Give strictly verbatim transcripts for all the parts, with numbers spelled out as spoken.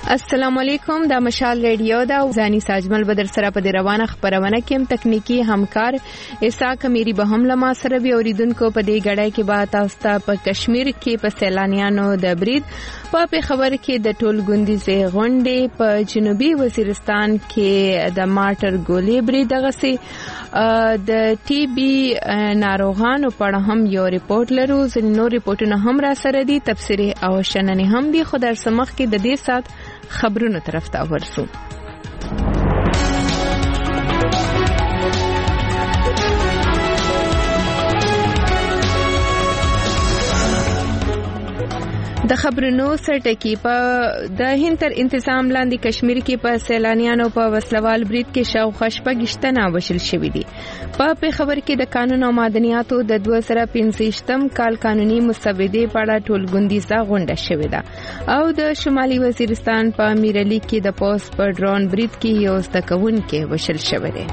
السلام علیکم، دا مشال ریډیو دا ځاني ساجمل بدر سره په روانه خبرونه کې هم تکنیکی همکار اسحاق میری به هم لما سره به اوریدونکو په دې غړای کې با تاسو ته په کشمیر کې په سیلانیانو د برید په خبر کې د ټولګوندیزه غونډې په جنوبي وزیرستان کې د مارټر ګولې برید دغه د ټي بي ناروغانو په اړه هم یو ریپورت لرو، ځینې نور ریپورتونه هم را سره دي، تفسیری او شننې هم دي. خو در سمخ کې د دې سات خبرونو طرف ته ورسو. د خبرونو سرټکی په د هند تر انتظام لاندې کشمیر کې په سیلانیانو په وسلوال برید کې شاوخوا شپږ وشل شوې دي. په خبر کې د قانون او معدنیاتو د دوه زره پنځه کال قانوني مسودې په اړه ټولګوندیزه غونډه شوې ده او د شمالي وزیرستان په میرلی کې د پوس په ډرون برید کې یو زده کوونکی وشل شوی دی.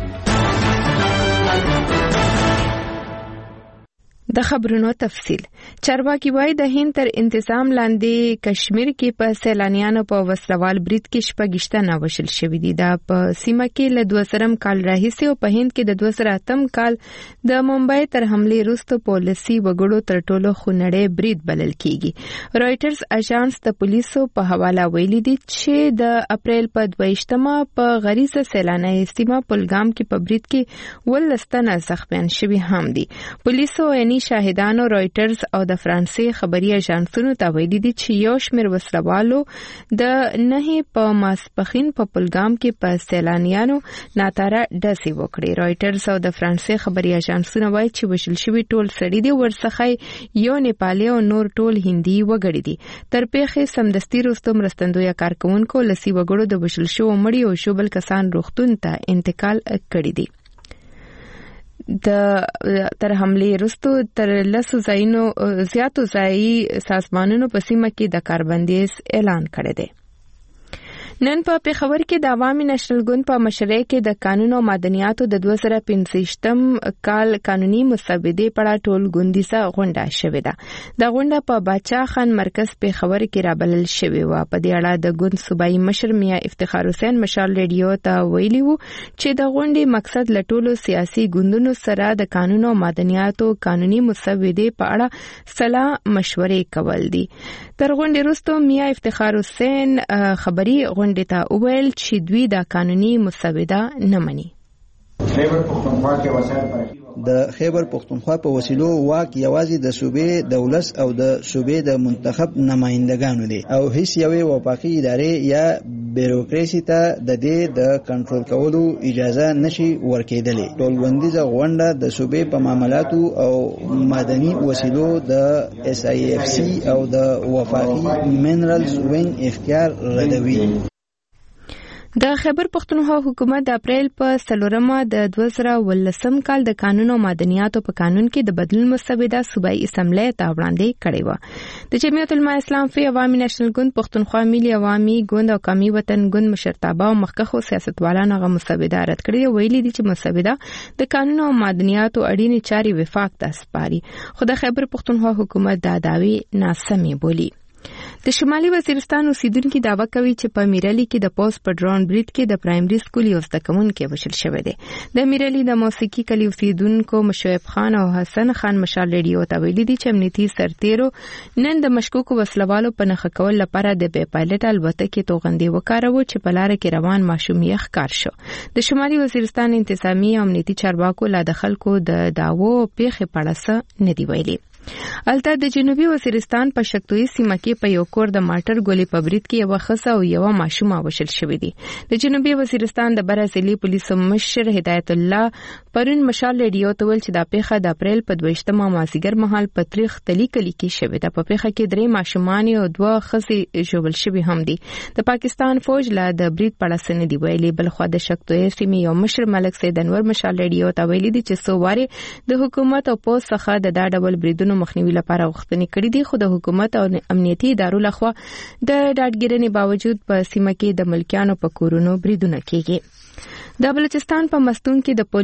د خبرونو تفصیل. چارواکي وایي د هند تر انتظام لاندې کشمیر کې په سیلانیانو په وسلوال برید کې شپږ وشل شوې دي. دا په سیمه کې له دوه زره کال راهیسې او په هند کې د دوه زره اتم کال د ممبئی تر حمله وروسته پولیسي وګړو تر ټولو خونړی برید بلل کیږي. رويټرز اژانس د پولیسو په حواله ویلي دي چې د اپریل په دویشتمه په غریزه سیلاني سیمه پلګام کې په برید کې ولستنه زخمیان شوي هم دي. پولیسو یعنی شاهدانو رويټرز او د فرانسې خبري اژانسونو ته ویلي دي چې یو شمېر وسلوالو د نه په ماسپخین په پلګام کې په سیلانیانو ناتاره ډزې وکړې. رويټرز او د فرانسې خبري اژانسونو وایي چې وشل شوي ټول سړي دي، ورڅخه یو نیپالي او نور ټول هندي وګړي دي. تر پیښې سمدستي وروسته مرستندویه کارکونکو لسی وګړو د وشل شوو مړي او شوبل کسان روغتون ته انتقال کړي دي. د تر حمله وروسته تر لسو ځایونو زیاتو ځایي سازمانونو په سیمه کې د کاربندیز اعلان کړی دی. نن په پیښور کې د عوامي نېشنل ګوند په مشرۍ کې د قانون او معدنیاتو د دوه زره پنځه کال قانوني مسودې په اړه ټولګوندیزه غونډه شوې ده. د غونډه په باچا خان مرکز پیښور کې رابلل شوې و. په دې اړه د ګوند صوبایي مشر میا افتخار حسین مشال ریډیو ته ویلي وو چې د غونډې مقصد له ټولو سیاسي ګوندونو سره د قانون او معدنیاتو قانوني مسودې په اړه صلاح مشورې کول دي. تر غونډې وروسته میا افتخار حسین خبري غونډې ته وویل چې دوی دا قانوني مسوده نه مني. د خیبر پختونخوا په وسیلو واک یوازې د صوبې د ولس او د صوبې د منتخب نمائندګانو دي او هیڅ یوې وفاقي ادارې یا بیروکراسي ته د دې د کنټرول کولو اجازه نشي ورکېدلی. ټولګوندیزه غونډه د صوبې په معاملاتو او مدني وسیلو د اس ای اف سی او د وفاقي منرالز وینګ اختیار ردوي. د خیبر پختونخوا حکومت د اپریل په څلورمه د دوه زره ولسم کال د قانون او معدنیاتو په قانون کې د بدلون مسوده صوبایي اسمبلی ته وړاندې کړې و. د جمعیت العلماء اسلام فی عوامي نېشنل ګوند پختونخوا ملي عوامي ګوند او قومي وطن ګوند مشرتابه او مخکښو سیاستوالانو هغه مسوده رد کړې. ویلي دي چې مسوده د قانون او معدنیاتو اړینې چارې وفاق ته سپاري، خو د خیبر پختونخوا حکومت دا دعوی ناسمې بولي. د شمالي وزیرستان اوسیدونکو دعوا کوي چې په میرلی کې د پوس په ډرون برید کې د پرایمري سکول یو زده کوونکی وشل شوی دی. د میرلی د موسیقي کلی اوسیدونکو مشعب خان او حسن خان مشال ریډیو ته ویلي دي چې امنیتي سرتیرو نن د مشکوکو وسلوالو په نښه کول لپاره د بې پایلټ الوتکې توغندې وکاروه چې په لاره کې روان ماشوم یې ښکار شو. د شمالي وزیرستان انتظامی او امنیتي چارواکو لا د خلکو د دعوو پیښې په اړه څه نه دی ویلي. البته د جنوبي وزیرستان په شکتوي سیمه کې په یو کور د ماټر ګولې په برید کې یو ښځه او یو ماشوم وشل شوی دي. د جنوبي وزیرستان د برازیلي پولیسو مشر هدایت الله پرون مشال ریډیو ته ویل چې دا پیښه د اپریل په دویشتمه مازیګر مهال په تاریخ تلی کلی کې شوې ده. په پیښه کې درې ماشومان او دوه ښځې ژوبل شوي هم دي. د پاکستان فوج لا د برید په اړه څه نه دی ویلي، بل خو د شکتوي سیمې یو مشر ملک سید انور مشال ریډیو ته ویلي دي چې څو واره د حکومت او پوس څخه د دا ډول بریدونو مخنیوي لپاره غوښتنې کړې دي، خو د حکومت او امنیتي ادارو لخوا د ډاډګیرنې باوجود په سیمه کې د ملکیانو په کورونو بریدونه کیږي. د بلوچستان په مستون کې د پولیو د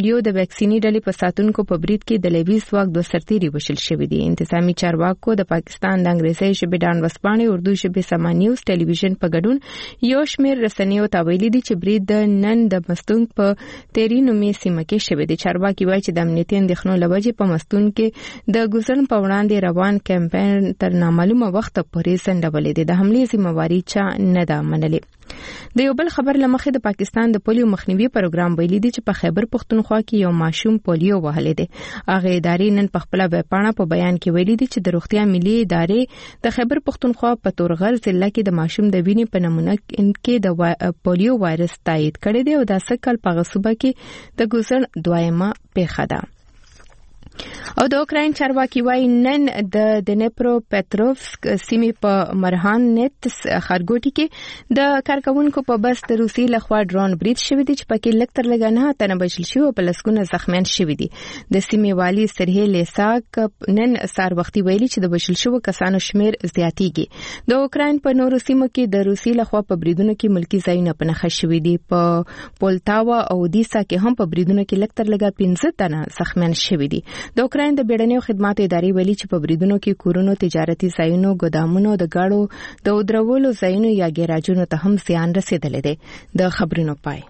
ویکسینی ډلې په ساتونکو په برید کې د لیوي ځواک دوه سرتیري وشل شوي دي. انتظامی چارواکو د پاکستان د انګریزي ژبې ډان وسپانې اردو ژبې سما نیوز ټلویزیون په ګډون یو شمېر رسنیو ته ویلي دي چې برید نن د مستون په تیری نومې سیمه کې شوی دی. چارواکي وایي چې د امنیتي اندېښنو له وجې په مستون کې د ګوزن په وړاندې روان کمپاین تر نامعلومه وخته پورې ځنډولې ده. د حملې ذمہواري چا نه ده منلې. د یو بل خبر لمخې د پاکستان د پولیو مخنیوي پروګرام ویلي دی چې په خیبر پختونخوا کې یو ماشوم پولیو وهلی دی. هغه ادارې نن په خپل ویبپاڼه په بیان کې ویلي دی چې د روغتیا ملي ادارې د خیبر پختونخوا په تورغر ضلع کې د ماشوم د وینې په نمونه کې د پولیو وایرس تایید کړی دی او د سکل په غصوبه کې د ګوزن دویمه پیښه ده. او د اوکراین چارواکي وایي نن د دنیپرو پتروفسک سیمې په مرهان نت خارګوټي کې د کارکونکو په بس د روسي لخوا ډرون برید شوی دی چې پکې لږ تر لږه نه تنه بشل شوی او په لسګونه زخمیان شوی دي. د سیمې والي سرهی لیساک نن سار وختي ویلي چې د بشل شوی کسانو شمیر زیاتېږي. د اوکراین په نورو سیمو کې د روسي لخوا په بریدونو کې ملکی ځایونه په نښه شوي دي. په پولتاوا او اودیسا کې هم په بریدونو کې لږ تر لږه پنځه تنه زخمیان شوي دي. د اوکراین د بیړنیو خدماتو ادارې ویلي چې په بریدونو کې کورونو، تجارتي ځایونو، ګودامونو، د ګاډو د ودرولو ځایونو یا ګراجونو ته هم زیان رسیدلی دی. د خبرونو پای.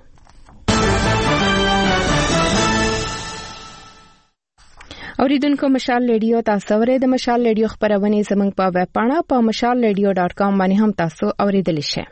اوریدونکو مشال ریډیو تاسو ورې د مشال ریډیو خبرونه زموږ په ویب پاڼه په مشال ریډیو ډاټ کام باندې هم تاسو اوریدلی شئ.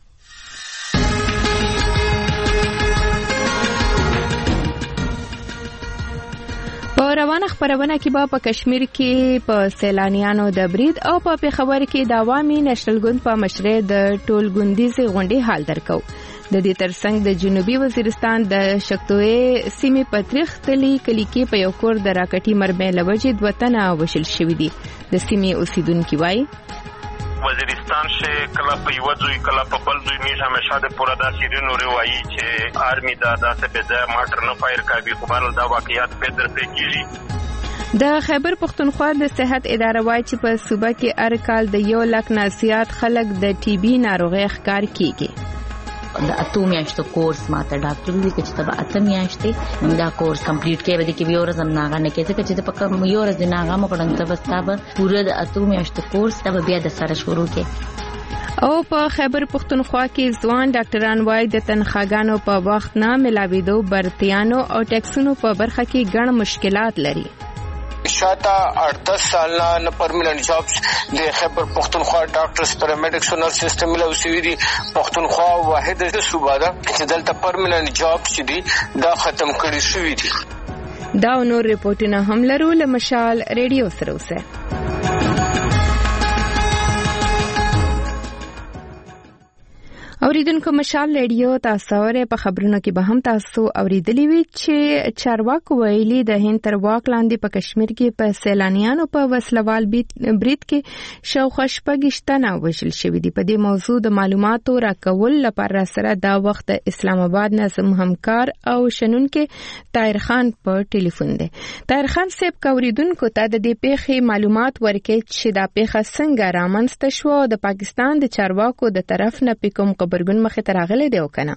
په روانه خبرونه کې به په کشمیر کې په سیلانیانو د برید او په پیښور کې د عوامي نېشنل ګوند په مشرۍ د ټولګوندیزې غونډې حال درکو. د دې ترڅنګ د جنوبي وزیرستان د شکتوې سیمې په تریخ تلي کلی کې په یو کور د راکټي مرمۍ له وجې دوه تنه وشل شوي دي. د سیمې اوسیدونکي وایي وزیرستان سے کلا په یو ځای کلا په بل ځای میشه همیشه د پورا داسې رینو روایي چې آرمي دا داسې به ځای ماټر نه فایر کوي خو بل دا واقعیت په در په کیږي. د خیبر پختونخوا د صحت اداره وایي چې په صوبه کې هر کال د یو لک نه زیات خلک د ټي بي ناروغي ښکار کیږي. د اته میاشتو کورس ماته ډاکټر وی چې تبه اته میاشتې دا کورس کمپلیټ کړي ودی کې یو ورځ نه غنه کې چې په کوم یو ورځ نه غو مکړم ته بس تابه پوره د اته میاشتو کورس تبه بیا د سره شروع کې. او په خیبر پختونخوا کې ځوان ډاکټران وایي د تنخواګانو په وخت نه ملاویدو برتیانو او ټیکسونو په برخه کې ګڼ مشکلات لري. شاته اړدس سالنا نه پرمننت جابز د خیبر پختونخوا ډاکټرز پیرامیډکس نرس سیستم له وسوي دي. پختونخوا واحد د صوبه ده چې دلته پرمننت جابز دي دا ختم کړی شوی دي. دا نور ریپورتونه هم لرو له مشال ریډیو سره اوسه. اوریدونکو مشال ریډیو تاسو ورې په خبرونو کې به هم تاسو اوریدلی وی چې چارواکو ویلي د هند تر واک لاندې په کشمیر کې په سیلانیانو په وسلوال برید کې شاوخوا شپږ وشل شوي دي. په دې موضوع د معلوماتو راکول لپاره سره دا وخت د اسلام آباد نظم همکار او شنونکو طاهر خان په ټلیفون دی. طاهر خان صاحب اوریدونکو ته د دې پیښې معلومات ورکړي چې دا پیښه څنګه رامنځته شوه او د پاکستان د چارواکو د طرف نه کوم برګون مخه تر غلې دی وکنه.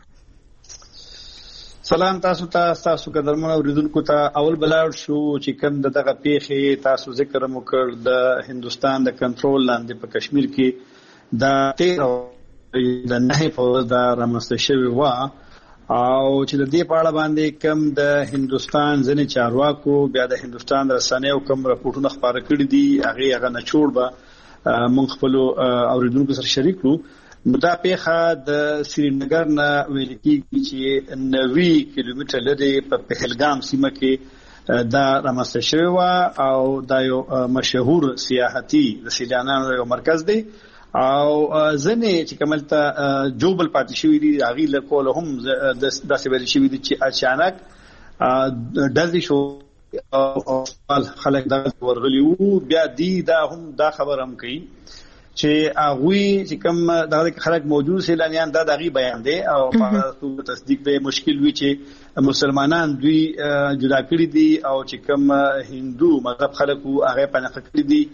سلام تاسو ته تاسو قدرمن اوریدونکو ته اول بلاړ شو چې کوم دغه پیښې تاسو ذکر مو کړ د هندستان د کنټرول لاندې په کشمیر کې د تیر د نه په د رامنځته شوی و او چې د دې په اړه باندې کوم د هندستان ځنې چارواکو بیا د هندستان رسنیو کوم راپورټونه خبره کړي دي هغه هغه نه چور به مونږ خپل اوریدونکو سره شریک کړو. نو دا پیښه د سرینگر نه ویل کېږي چې نوي کیلومتر لري په پهلګام سیمه کې دا رامنځته شوی و او دا یو مشهور سیاحتي د سیلانیانو یو مرکز دی او ځنې چې کوملته جوبل پاتې شوی دي هغه له کوله هم داسې ویل شوی دي چې اچانک ډزې شو او خلک دا ورغلي وو. بیا دی دا هم دا خبر هم کوي چې هغه چې کوم دغه خلک موجود سیلانیان دا دغه بیان دی او په تصدیق به مشکل وی چې مسلمانان دوی جدا کړی دي او چې کوم هندو مذهب خلکو هغه پنځه کړی دي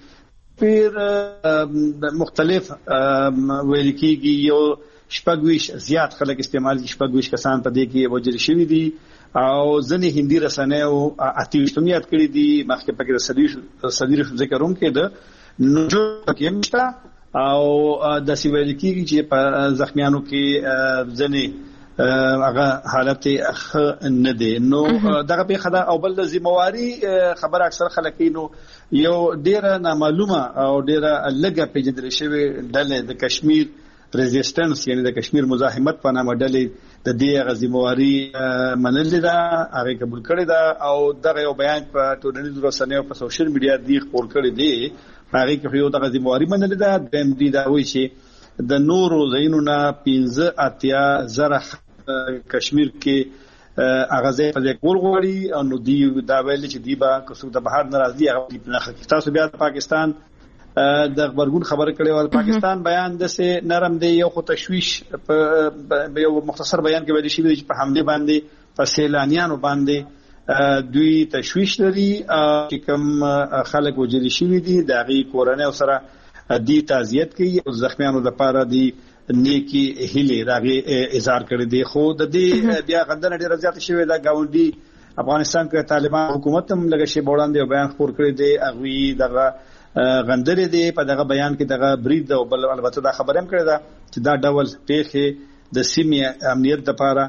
پیر مختلف ویل کېږي یو شپږویش زیات خلک استعمال شپږویش کسان په دې کې وجل شوی دي او ځنې هندي رسنیو اتیشتم یاد کړی دي مخکې پکې د صدیق صدیق ذکروم کې د نجو کې مشتا او د سیویل کې چې په زخمیانو کې ځنې هغه حالت نه دي نو دغه په خدا او بل ذمہواری خبر اکثر خلکینو یو ډیره نامعلومه او ډیره لګه پیژندل شوی ډلې د کشمیر ریزिस्टेंस یعنی د کشمیر مزاحمت په نامه ډلې د دې غزمواري منل دا هغه قبول کړی دا او دغه یو بیان په ټولنیزو رسنیو په سوشل میډیا دی خپور کړی دی هغه کې یو د غزمواري منل دا د دې دا وایي چې د نورو زینونه پنځه اتیا زره کشمیر کې اغازه په کول غوړي او نو دی دا ویل چې دی با کوڅه د بهر ناراضي هغه په تاسو بیا پاکستان د خبرګون خبره کړې و پاکستان بیان د سه نرم دی یو خو تشويش په یو مختصر بیان کې ویل شوی چې په حمله باندې په سیلانیانو باندې دوی تشويش لري چې کوم خلک وجري شوی دي د غي کورونه سره دی تعزیت کوي او زخمیانو لپاره دی نیکی هلي راغي اظهار کړی دی خو د دې بیا غندنه ډیره زیات شوی دا گاونډي افغانستان کې طالبان حکومت هم لږ شی وړاندې بیان خور کړی دی اغوی دغه غندري دی په دغه بیان کې دغه برید او بل البته دا خبره هم کړې ده چې دا ډول پیښه د سیمې امنیت لپاره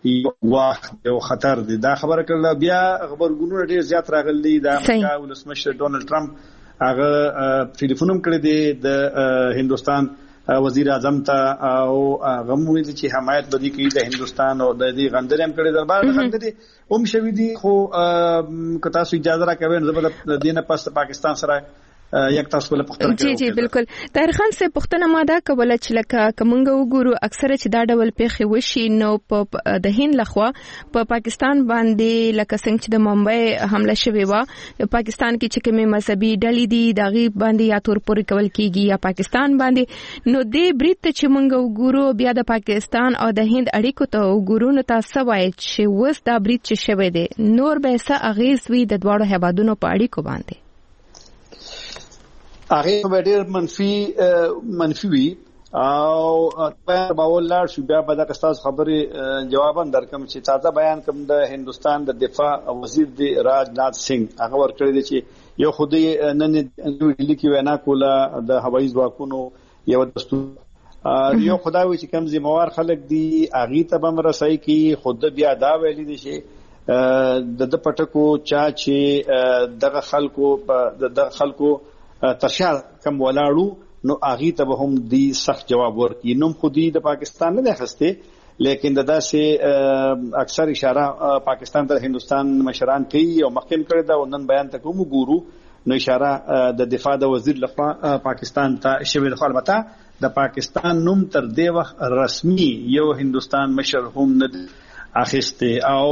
یو یو خطر دی دا خبره کړل بیا خبرګونونه ډیر زیات راغلي د امریکا ولسمشر ډونالد ټرمپ هغه ټلیفون هم کړی دی د هندستان وزیر اعظم ته او هغه موږ چې حمایت بدی کوي د هندستان او د دې غندري هم کړی دربار غندري هم شوی دی خو کتا سو اجازه راکوي نو د دینه پاس پاکستان سره یک تاسو له پښتنه جی جی بالکل طاهر خان سے پښتنه ماده کوله چې لکه کومنګ وګورو اکثره چې دا ډول پیښې وشي نو په د هند لخوا په پاکستان باندې لکه څنګه چې د ممبئی حمله شوې و پاکستان کې چې کومه مذهبي ډلې دي دغه باندې یا تور پورې کول کیږي یا پاکستان باندې نو دې بریټ چې موږ وګورو بیا د پاکستان او د هند اړیکو ته وګورو نو تاسو وایي چې وس دا بریټ چې شوې ده نور به څه اغیز وي د دواړو هیوادونو په اړیکو باندې هغه به ډېر منفي منفي وي او په باور لار شو بیا به د کستاس خبرې جواب درکم چې تازه بیان کوم د هندستان د دفاع وزیر دی راجنات سنگ هغه ورکړی دی چې یو خودي نن ډیلی کې وینا کوله د هوایي ځواکونو یو دستور یو خدای چې کوم ذمہوار خلک دي اغه ته بم رسای کی خود بیا دا ویلي دي چې د د پټکو چا چې دغه خلکو دغه خلکو ترشا کم ولاړو نو اغي ته هم دی سخت جواب ورکړي نو خودي د پاکستان نه خسته لیکن ددا سه اکثر اشاره پاکستان ته هندستان مشران کوي او مخکې کړی دا نن بیان ته کوم ګورو نو اشاره د دفاع د وزیر لخوا پاکستان ته شوی د البته د پاکستان نوم تر دې وخت رسمي یو هندستان مشر هم نه اخیسته او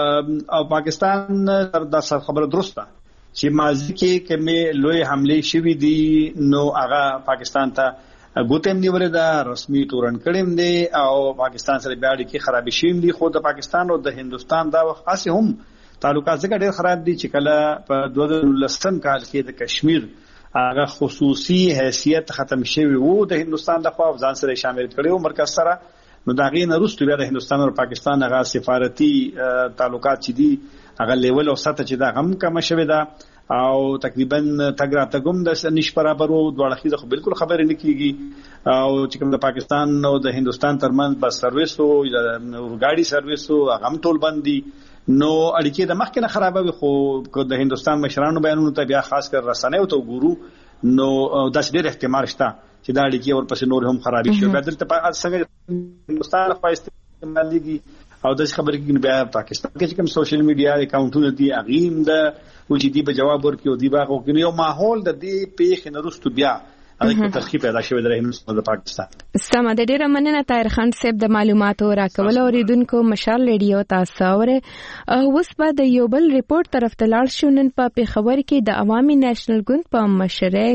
او پاکستان تر دا خبره درسته چې ماضی کې کومه لوی حمله شوې دي نو هغه پاکستان ته ګوتم نیولې دا رسمي تورن کړم دي او پاکستان سره بیا اړیکې خراب شوم دي خو د پاکستان او د هندستان دا وخت اسه هم تعلقات څنګه ډېر خراب دي چې کله په دوه هزار ولسم کال کې د کشمیر هغه خصوصي حیثیت ختم شوی وو د هندستان د خوا ځان سره شامل کړو مرکز سره نو دا غي نه روستو بیا د هندستان او پاکستان هغه سفارتي تعلقات چې دي هغه لیول او سطح چې دا غم کم شوی دا او تقریبا تګرا تګم د نش برابر وو دوه خيزه خو بالکل خبرې نه کیږي او چې کوم د پاکستان او د هندستان ترمنځ بس سرویس او ګاډي سرویس او غم ټول بندي نو اړیکې د مخکنه خرابوي خو د هندستان مشرانو بیانونو ته بیا خاص کر رسنیو ته ګورو نو د ډېر احتمال شته چې دا اړیکې ورپسې نور هم خرابې شي بدل ته څنګه هندستان خو استعماليږي او د خبرې کې بیا پاکستان کې کوم سوشل میډیا اکاونټونه دي اغیم د وجدي به جواب ورکړي او دی باغ او یو ماحول د دې پیښ نه رستو بیا هغه تخفیف پیدا شوی د هندستان د پاکستان سم د ډیره مننه طاهر خان صاحب د معلوماتو راکول اوریدونکو مشال ریډیو تاسو اوره اوس په د یو بل ریپورت طرف ته لاړ شو نن په پیښور کې د عوامي نېشنل ګوند په مشره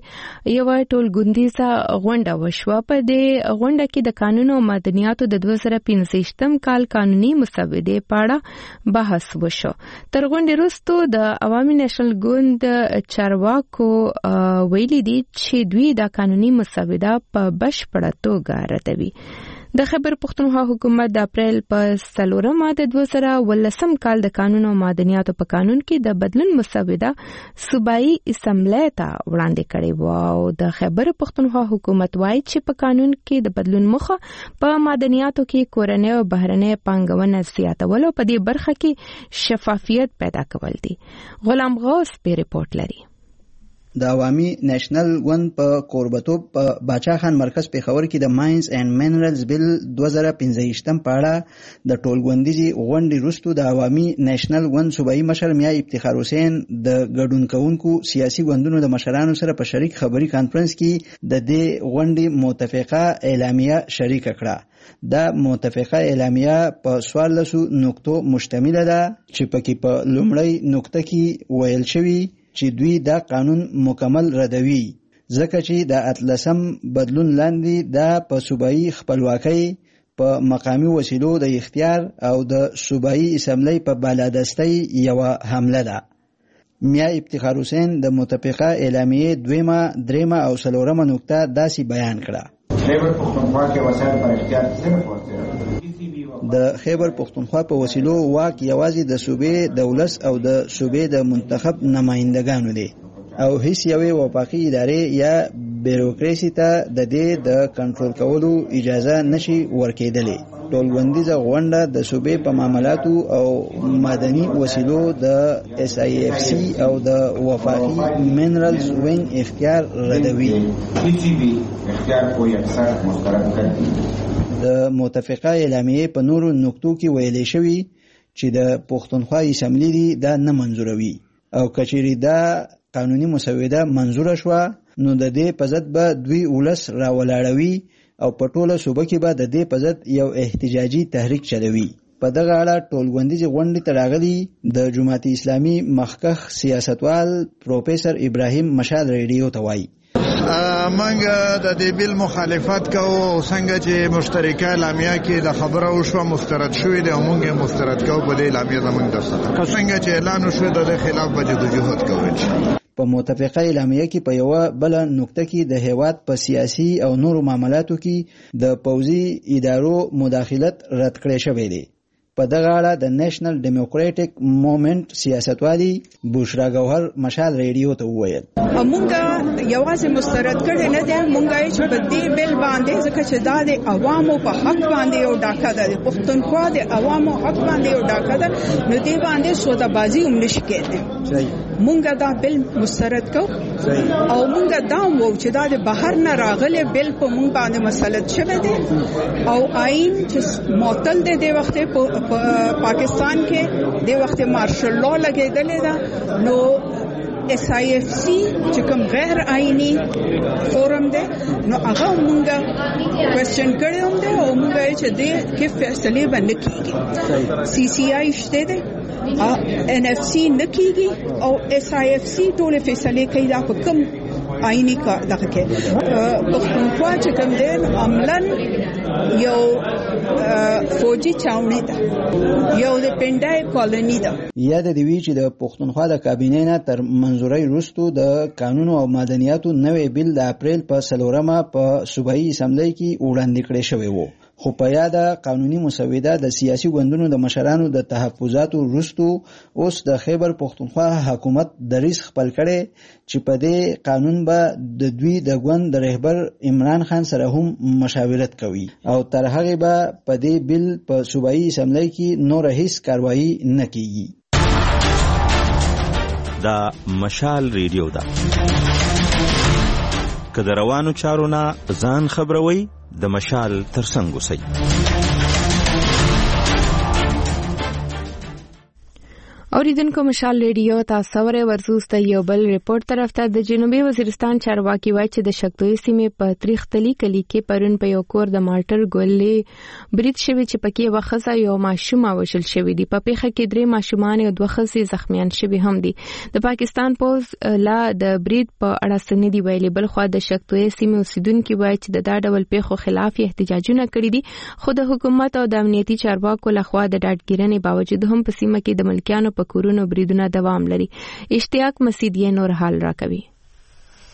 کې یو ټول ګوندیزه غونډه وشوه په دې غونډه کې د قانون او مدنیاتو د دوه زره پنځه کال قانوني مسودې په اړه بحث وشو تر غونډې وروسته د عوامي نېشنل ګوند چارواکو ویلي دي چې دوی دا قانوني مسوده په بشپړه توګه ردوي د خیبر پښتونخوا حکومت د اپریل په څلورمه د دوه زره ولسم کال د قانون او معدنیاتو په قانون کې د بدلون مسوده صوبایي اسمبلی ته وړاندې کړې و او د خیبر پښتونخوا حکومت وايي چې په قانون کې د بدلون مخه په معدنیاتو کې کورنۍ او بهرنۍ پانګونه زیاتول او په دې برخه کې شفافیت پیدا کول دي. غلام غوث په ریپورت لري. د عوامي نېشنل ون په کوربتوب په باچا خان مرکز پیښور کې د ماینز اینڈ مینرلز بل دوه زره پنځه په اړه د ټولګوندیزي غونډې وروسته د عوامي نېشنل ون صوبایي مشر میا افتخار حسین د ګډون کوونکو سیاسي ګوندونو د مشرانو سره په شریک خبري کانفرنس کې د دې غونډې متفقه اعلامیه شریک کړه. دا متفقه اعلامیه په څوارلسو نقطو مشتمله ده چې پکې په لومړی نقطه کې ویل شوی چې دوی دا قانون مکمل ردوي ځکه چې د اتلسم بدلون لاندې دا په صوبایي خپلواکۍ په مقامي وسیلو د اختیار او د صوبایي اسمبلی په بالادستۍ یوه حمله ده. میا افتخار حسین د متفقه اعلامیې دویمه درېمه او څلورمه نقطه داسې بیان کړه. خیبر پښتونخوا کې وسایل پر اختیار صرف ورته د خیبر پښتونخوا په وسیلو واک یوازې د صوبې د ولس او د صوبې د منتخب نمائندګانو دی او هیڅ یوې وفاقي ادارې یا بیروکراسي ته د دې د کنټرول کولو اجازه نشي ورکېدلی. ټولګوندیزه غونډه د صوبې په معاملاتو او مدني وسیلو د اس آی اف سی او د وفاقي مینرلز وینګ اختیار ردوي. اختیار کوئی اکثر مسترد کړي. د متفقه اعلامیې په نورو نقطو کې ویلې شوی چې د پښتونخوا اسمبلی دی دا نه منزوروي او کچېری دا قانوني مسوده منزوره شوه نو د دې په ضد به دوی ولس راولاړوي او په ټوله صوبه کې به د دې په ضد یو احتجاجي تحریک چلوي. په دغه اړه ټولګوندیزې غونډې ته راغلي د جماعت اسلامي مخکښ سیاستوال پروفیسر ابراهیم مشال ریډیو ته وایي منګه د دې بل مخالفت کوو څنګه چې مشترکه اعلامیه کې د خبره وشو مسترد شوې ده او موږ مسترد کوو په دې اعلامیه زموږ د سره که څنګه چې اعلان وشو د خلاف به جدوجہد کوو. په متفقه اعلامیه کې په یو بل نقطه کې د هیواد په سیاسي او نورو معاملاتو کې د پوځي ادارو مداخلت رد کړی شوی دی. په دغه اړه د نېشنل ډیموکراټک موومېنټ سیاستوالي بشرا ګوهر مشال ریډیو ته وویل موږ یوازې مسترد کړي نه دي موږ یې چې په دې بل باندې ځکه چې دا د عوامو په حق باندې یو ډاکه ده د پښتونخوا د عوامو حق باندې یو ډاکه ده نو دې باندې سودابازي هم نشي کېدای. مونږ دا بل مسترد کو او مونږ دا وو چې دا د بهر نه راغلي بل په مونږ باندې مسلط شوه دي او آئین چې معطل دی د وخت په پاکستان کې د وخت مارشل لا لګیدل دا نو اس آی اف سی چې کوم غیر آئینی فورم دی نو هغه مونږ کوېسچن کړی هم دی او مونږ چې دې کې فیصله باندې کیږي. سی سی آی شته دی ان اف سی نکیږي او اس آی اف سی ټول فیصله کوي دا په کوم آئینی کا دغه کې پښتونخوا چې کوم دی عملاً یو فوجي چاونی ده یو د پندای کالونی ده. یاد دی وی چې د پښتونخوا د کابینې نه تر منزوري وروسته د قانون او مدنیاتو نوې بل د اپریل په څلورمه په صوبایي اسمبلی کې وړاندې کړی شوی وو خو په یاده قانوني مسوده د سیاسي ګوندونو د مشرانو د تحفظاتو وروسته اوس د خیبر پښتونخوا حکومت دریځ خپل کړي چې په دې قانون به د دوی د ګوند د رهبر عمران خان سره هم مشاورت کوي او تر هغه به په دې بل په صوبایي اسمبلی کې نور هیڅ کاروایی نه کیږي. دا مشال ریډیو ده که د روانو چارو نه ځان خبروي د مشال ترڅنګ اوسئ. اوریدونکو مشال ریډیو تاسو ورې ورزوسته یو بل ریپورت طرف ته د جنوبي وزیرستان چارواکي وایي چې د شکتوي سیمې په تریختلی کلی کې پرون په یو کور د مالټر ګولې برید شوی چې پکې وخصه یو ماشوم وشل شوی دی. په پیښه کې درې ماشومان او دوه ښځې زخمیان شوي هم دي. د پاکستان پوز لا د برید په اړه سند دی ویلي بل خو د شکتوي سیمې اوسیدونکو وایي چې د دا ډول پیښو خلاف احتجاجونه کړي دي خو د حکومت او د امنیتي چارواکو لخوا د ډاډګیرنې باوجود هم په سیمه کې د ملکیانو په کورونو بریدونه دوام لري. اشتیاق مسیدیه نور حال راکوي.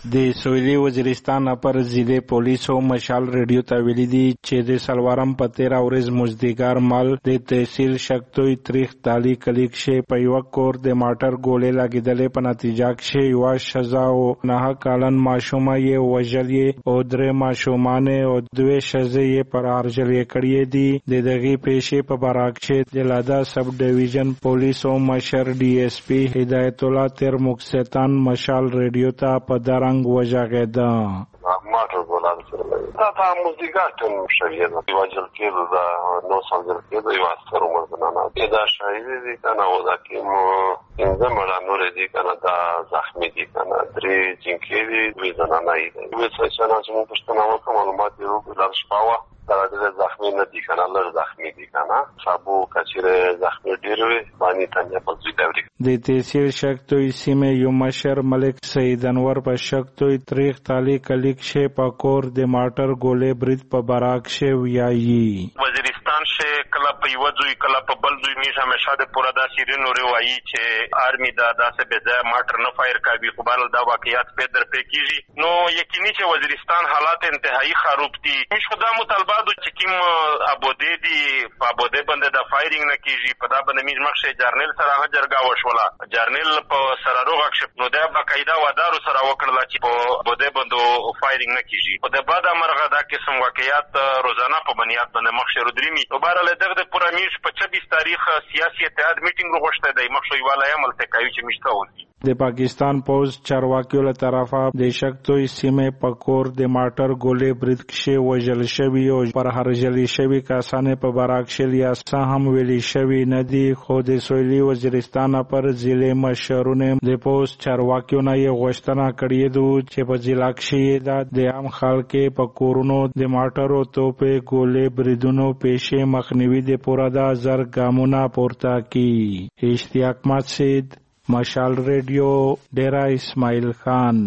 د سویلي وزیرستان اپر ضلع پولیسو مشال ریډیو ته ویلي دي چې د سلوارم په تیره ورځ مزدګار مال د تحصیل شکتوی تاریخ تالی کلیک کښې په یوه کور د ماټر ګولې لګېدلې په نتیجه کښې یوه ښځه او نهه کلن ماشومه یې وژلې او درې ماشومان او دوې ښځې یې پر هرجلې کړې دي. د دغې پیښې په باره کښې د لادا سب ډویژن پولیسو مشر ډي ایس پي هدایت الله تیر مکستان مشال ریډیو ته په درنګ وژغېده. ماټر ګولان سره دا تا مزدګار ټن شریعه د واجل کېدو دا نو سمجل کېدو یو اثر ومرځنه دا شایي دي کنه او دا کوم انځم را نور دي کنه دا زخمی دي کنه درې جنکې دي وې زنانه دي وې څه چې نه چې پښتنه وکړه معلومات یې وکړل شپاوه دا د زخمی نه دي کنه لږ زخمی دي کنه صابو کچره زخمی ډیر وي باندې تنه په ځای دی. د تحصیل شکتوی سیمه یو مشر ملک سید انور په شکتوی تاریخ تالی کلیک شه په کور د ماټر ګولې برید په براک شه ویایي وزیرستان شه کله په یو ځای کله په بل ځای میش همیشه د پورا د سیرینو روایي چې آرمی دا داسې به ځای ماټر نه فایر کوي خو بل دا واقعیت په در په کیږي نو یقیني چې وزیرستان حالات انتهایی خراب دي. مش خدا مطالبه د چکیم ابوده دي په ابوده باندې د فایرینګ نه کیږي په دا باندې میش مخشه جرنل سره هغه جرګه وشوله جرنل په سره روغ شپ نو دا باقاعده ودارو سره وکړل چې په ابوده باندې فایرینګ نه کیږي په د بعد امرغه دا قسم واقعیات روزانه په بنیاد باندې مخشه رودريمي دوباره له دغه پورا میش په چوبیس تاریخ سیاسي اتحاد میټینګ وغوښته دی مخشه یواله عمل ته کوي چې مشته ونی. د پاکستان پوز چارواکیو له طرفه د شکتوی سیمه په کور د ماټر ګولې برید کښې وژل شوي او پر هرجلې شوي کسانې په براک شل یا څه هم ویلي شوي نه دي خو د سویلي وزیرستان پر ضلع مشرونه د پوز چارواکیو نه یې غوښتنه کړې ده چې په ضلع کښې د عام خلکو په کورونو د ماټر او توپې ګولې بریدونو پیښې مخنیوي د پوره د زر ګامونه پورته کړي. اشتیاق مسجد مشال ریډیو ډیرا اسماعیل خان.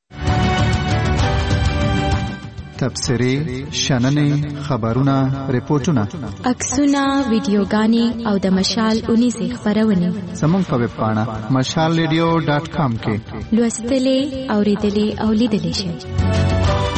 تبصرې شننې خبرونه ریپورتونه عکسونه ویډیوګانې او د مشال اونیزې خپرونې زموږ په ویب پاڼه مشال ریډیو ډاټ کام کې لوستلې اوریدلې او لیدلې شئ.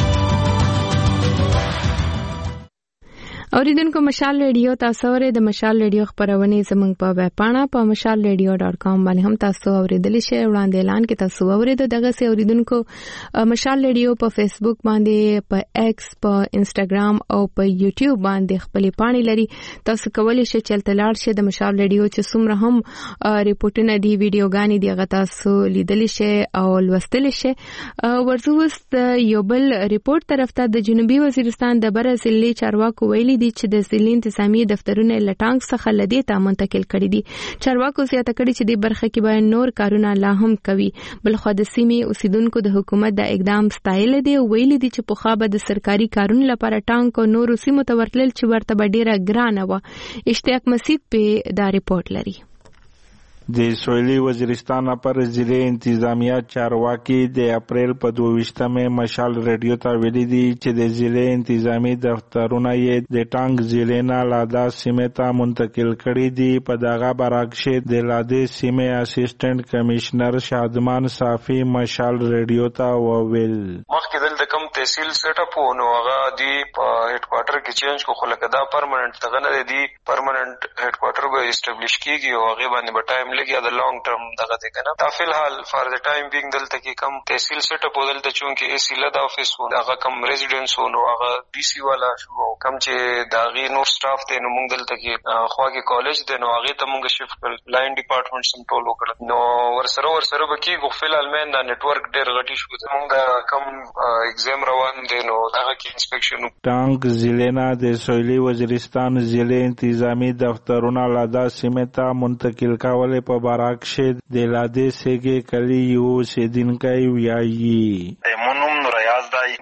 اوریدونکو مشال ریډیو تاسو ورې د مشال ریډیو خبرونه زموږ په ویب پاڼه په مشال ریډیو ډاټ کام باندې هم تاسو اوریدلی شئ. وړاندې اعلان کې تاسو اوریدو دغه سي اوریدونکو مشال ریډیو په فیسبوک باندې په ایکس په انستګرام او په یوټیوب باندې خپل پاڼې لري. تاسو کولی شئ چې تلاړ شئ د مشال ریډیو چې څومره هم ریپورتونه دي ویډیوګانې دي هغه تاسو لیدلی شئ او لوستلی شئ. ورزوست یو بل ریپورت طرف ته د جنوبي وزیرستان د بر ضلع چارواکو ویلي چې د ضلع انتظامی دفترونه لټانګ څخه لدی ته منتقل کړي دي. چارواکو زیاته کړي چې د برخه کې باید نور کارونه لا هم کوي. بل خو د سیمې اوسیدونکو د حکومت د اقدام ستایل دي او ویلي دي چې په خابه د سرکاري کارونو لپاره ټانک او نور سیمو ته ورتلل چې ورته ډیره ګرانه و. اشتیاق مسجد په دا ریپورت لري. د سویلي وزیرستان پر ضلع انتظامیه چارواکي د اپریل په دویشتمه مشال ریډیو ته ویلي دي چې د ضلع انتظامی دفترونه یې د ټانک ضلع نه لادا سیمه ته منتقل کړي دي. په دغه برعکس د لادا سیمه اسسټنټ کمشنر شادمان صافي مشال ریډیو ته وویل مخکې دلته کوم تحصیل سیټ اپ ونه هغه دی په هډ کوارټر کې چینج کو خو لکه دا پرمننت دغه نه دی پرمننت هډ کوارټر به اسټابلیش کیږي او هغه باندې به ټایم لګي د لانګ ټرم دغه دی کنه. دا فی الحال فار د ټایم بینګ دلته کې کم تحصیل سیټ اپ دلته چونکه ای سی لدا افیس و هغه کم ریزیډنس و نو هغه بي سی والا شو کم چې داغي نور سټاف ته نو موږ دلته کې خواږه کالج دی نو هغه ته موږ شفت کړ لاین ډپارټمنټ سم ټول وکړ نو ورسره ورسره به کې غو فی الحال مین دا نتورک ډېر غټي شو موږ کم ایگزام روان دی نو هغه کې انسپیکشن ټانک ضلع نه د سویلي وزیرستان ضلع انتظامی دفترونه لادا سیمه ته منتقل کول په باراکش د لاده سیګه کلی یو سیدینکای ویایي مونوم ریاض دای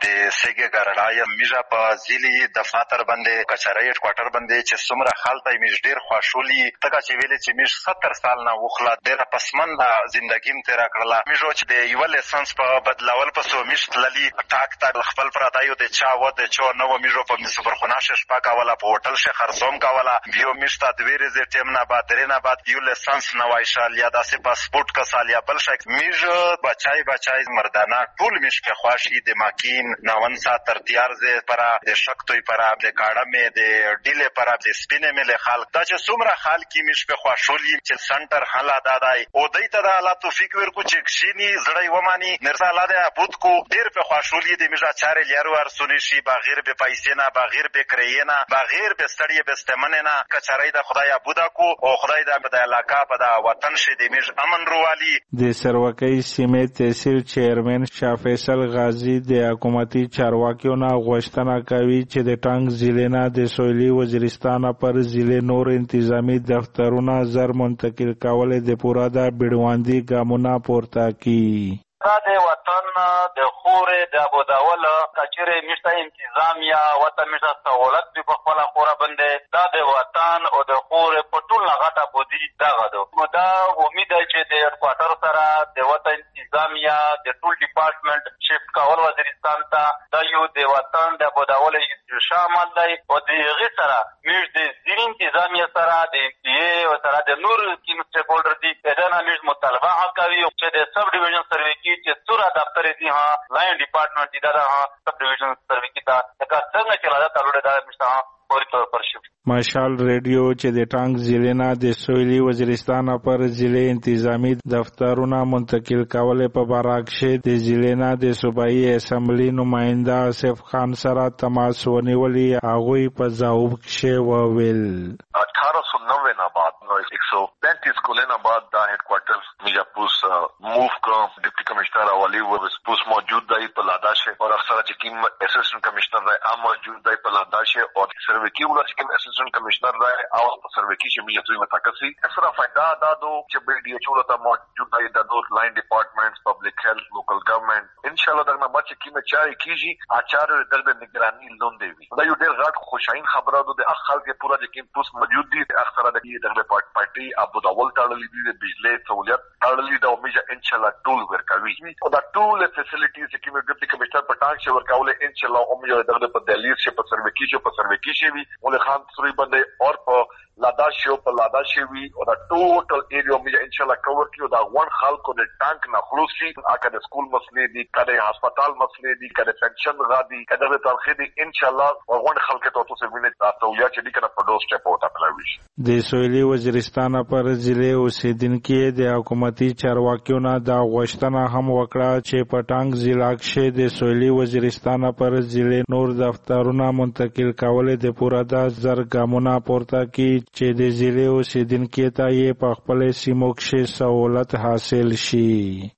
د سګي ګرړای میجا په ځلی دفاتر باندې کچرای کوارټر باندې چې څومره حالت میج ډیر خوشولي تګه چې ویلې چې میج ستر سال نه وخلا ډیر پسمنده ژوندګیم تیر کړله میجو چې د یو لیسنس په بدلول په سو میش تللی ټاک تا خپل پراتایو د چا و د چا نو میجو په مسفر خناشه شپه کاوله په هوټل شه خرڅوم کاوله بیو میشته د ویرې ز ټیم نه بعد درنه بعد یو لیسنس نه وایشال یا داسې پاسپورت کا سال یا بل شک میج بچای بچای مردانه ټول میش په خواشي د ماکین نون سات تر تیار ز پر د شکتوی پر د کاړه د ډیله پر د سپینه مل خلک دا چې څومره خال کی میش په خوشولي چې سنټر حالا دادای او دایته د الله توفیق ورکو چې شینی زړی ومانی مرزا لاده ابود کو ډیر په خوشولي د میجا چارې لیارو ار سونی شي بغیر به پیسې نه بغیر به کرینا بغیر به ستړي به استمنه نه کچړی د خدای ابودا کو او خدای د علاقه په د وطن شي د میج امن روالي د سروکۍ سیمې تحصیل چیرمن شاه فیصل غازی د حکومتي چارواکیو نه غوښتنه کوي چې د ټانګ ضلع نه د سویلي وزیرستان پر ضلع نور انتظامی دفترونه زر منتقل کول د پورا د بیړواندي ګامونه پورته کړي. دا د وطن د خورې د ابوداول کچره مشته انتظامیه وته مشته سہولت په خپل خوره باندې دا د وطن او د خورې په ټول لغته بودی دغه دو دا امید چې د هډکوارټر سره د وطن انتظامیه د ټول ډپارټمنټ شفت کول وزیرستان ته دا یو د وطن د ابوداول شامل دی او د هغې سره موږ د ځینې انتظامیه سره د پی ای او سره د نور کوم سټیک هولډر دي دا نه موږ مطالبه کوي چې د سب ډیویژن سروې کې چې څوره دفتر دي ها لاین ډپارټمنټ دي دا ها سب ډیویژن سروې کې دا څنګه چې لاله تعلق دا مشته پوری طور پر شو. مشال ریډیو چې د ټانګ ضلع نه د سویلي وزیرستان پر ضلع انتظامی دفترونه منتقل کول په باراکشه د ضلع نه د صوبایي اسمبلی نماینده آصف خان سره تماس ونیولی هغوی په ځواب کې وویل अठारह सौ नब्बे ना बाद एक सौ पैंतीस को लेना बाद दा हेडक्वार्टर मिर्जापुर मूव का डिप्टी कमिश्नर अवाली वो पुस मौजूद दाई पर लादाश है और अक्सर चिकिम असिस्टेंट कमिश्नर रहे आ मौजूद दाई पर लादाश है और सर्वे की उला चिकिम असिस्टेंट कमिश्नर रहे आ सर्वे की शमी यतुई मतकसी असरा फायदा दा दो कि बेडी छोड़ा था मौजूद दाई दा दो line departments public health local government इंशाल्लाह तक ना बच्चे की में चाय कीजी आचार्य दल में निगरानी लोन देवी दा यू डेर गाट खुशाइन खबर दो दे अखल के पूरा चिकिम पुस मौजूद دي اخره د دې دغه پارټي ابو داول تړلې دي د بجلی سہولت تړلې د امید ان شاء الله ټول ورکوي او دا ټول فیسیلیټیز چې موږ ډیپټي کمشنر په ټاک شي ورکول ان شاء الله امید دغه په دلیل شي په سروې کې شي په سروې کې شي وي ولې خان سوري باندې اور په لادا شو په لادا شي وي او دا ټوټل ایریا امید ان شاء الله کور کیو دا ون خلکو د ټانک نه خلاص شي اګه د سکول مسلې دي کله هسپتال مسلې دي کله پنشن غادي کله د ترخی دي ان شاء الله او ون خلکو ته تاسو وینئ تاسو یا چې دي کنه په دوه سټپ وته پلاوي د سویلي وزیرستان پر ضلع اوسیدونکو د حکومتي چارواکیو نه دا غوښتنه هم وکړه چې په ټانګ ضلع کې د سویلي وزیرستان پر ضلع نور دفترونه منتقل کول د پورا د زرګامونه پورته کی چې د ضلع اوسیدونکو ته یې په خپل سیمو کې سہولت حاصل شي.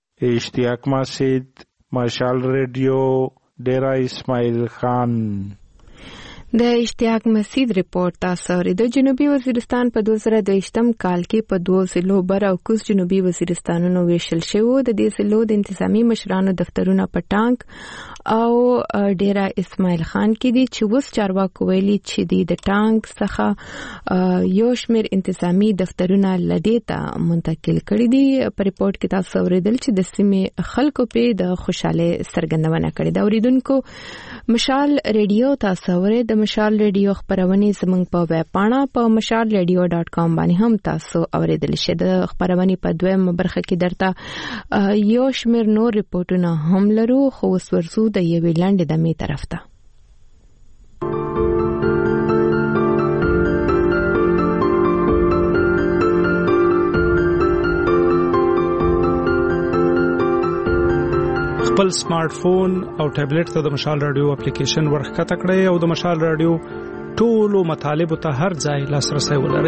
اشتیاق مسعود، مشال ریډیو، ډیرا اسماعیل خان. د اشتیاق مسعود رپورت تاسو د جنوبي وزیرستان په دوه زره دویشتم کال کې په دوه ضلعو بر او کوز جنوبي وزیرستانونو ویشل شوی د دې ضلعو د انتظامی مشرانو دفترونه په ټانک او ډیرا اسماعیل خان کې دي چې وس چارواکو ویلي چې د ټانک څخه یو شمېر انتظامی دفترونه لدې ته منتقل کړي دي. په ریپورت کې تاسو اوریدل چې د سیمې خلکو په د خوشاله سرګندونه کړې ده. اوریدونکو مشال ریډیو تاسو اورئ د مشال ریډیو خبرونه زموږ په ویب پاڼه په مشال ریډیو ډاٹ کام باندې هم تاسو اوریدل شئ. د خبرونه په دویم برخه کې درته یو شمېر نور ریپورتونه هم لرو خو اوس ورسو د یوې لاندې دمې طرف ته. خپل سمارټ فون او ټابلیټ ته د مشال رادیو اپلیکیشن ورخکته کړئ او د مشال رادیو ټولو مطالبو ته هر ځای لاسرسی ولرئ.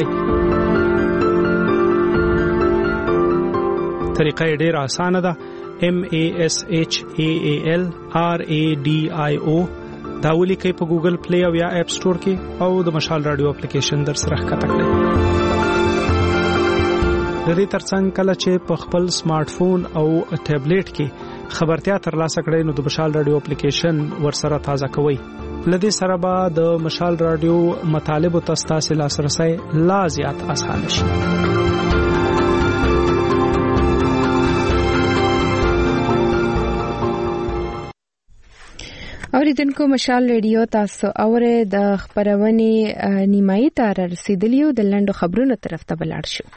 طریقه یې ډېره اسانه ده. M A S H A A L R A D I O دا ولیکئ په ګوګل پلی او یا اپ سٹور کې او د مشال رادیو اپلیکیشن در سره ښکته کړئ. د دې ترڅنګ کله چې په خپل سمارټ فون او ټابلیټ کې خبرتیا ترلاسه کړئ نو د مشال رادیو اپلیکیشن ورسره تازه کوئ. لدې سره به د مشال رادیو مطالب او تاسو لاسرسي لا زیات اسانه شي. اوریدونکو مشال ریډیو تاسو اوره د خبرونې نیمایي ته رسیدلیو د لندو خبرونو طرف ته بلاړ شو.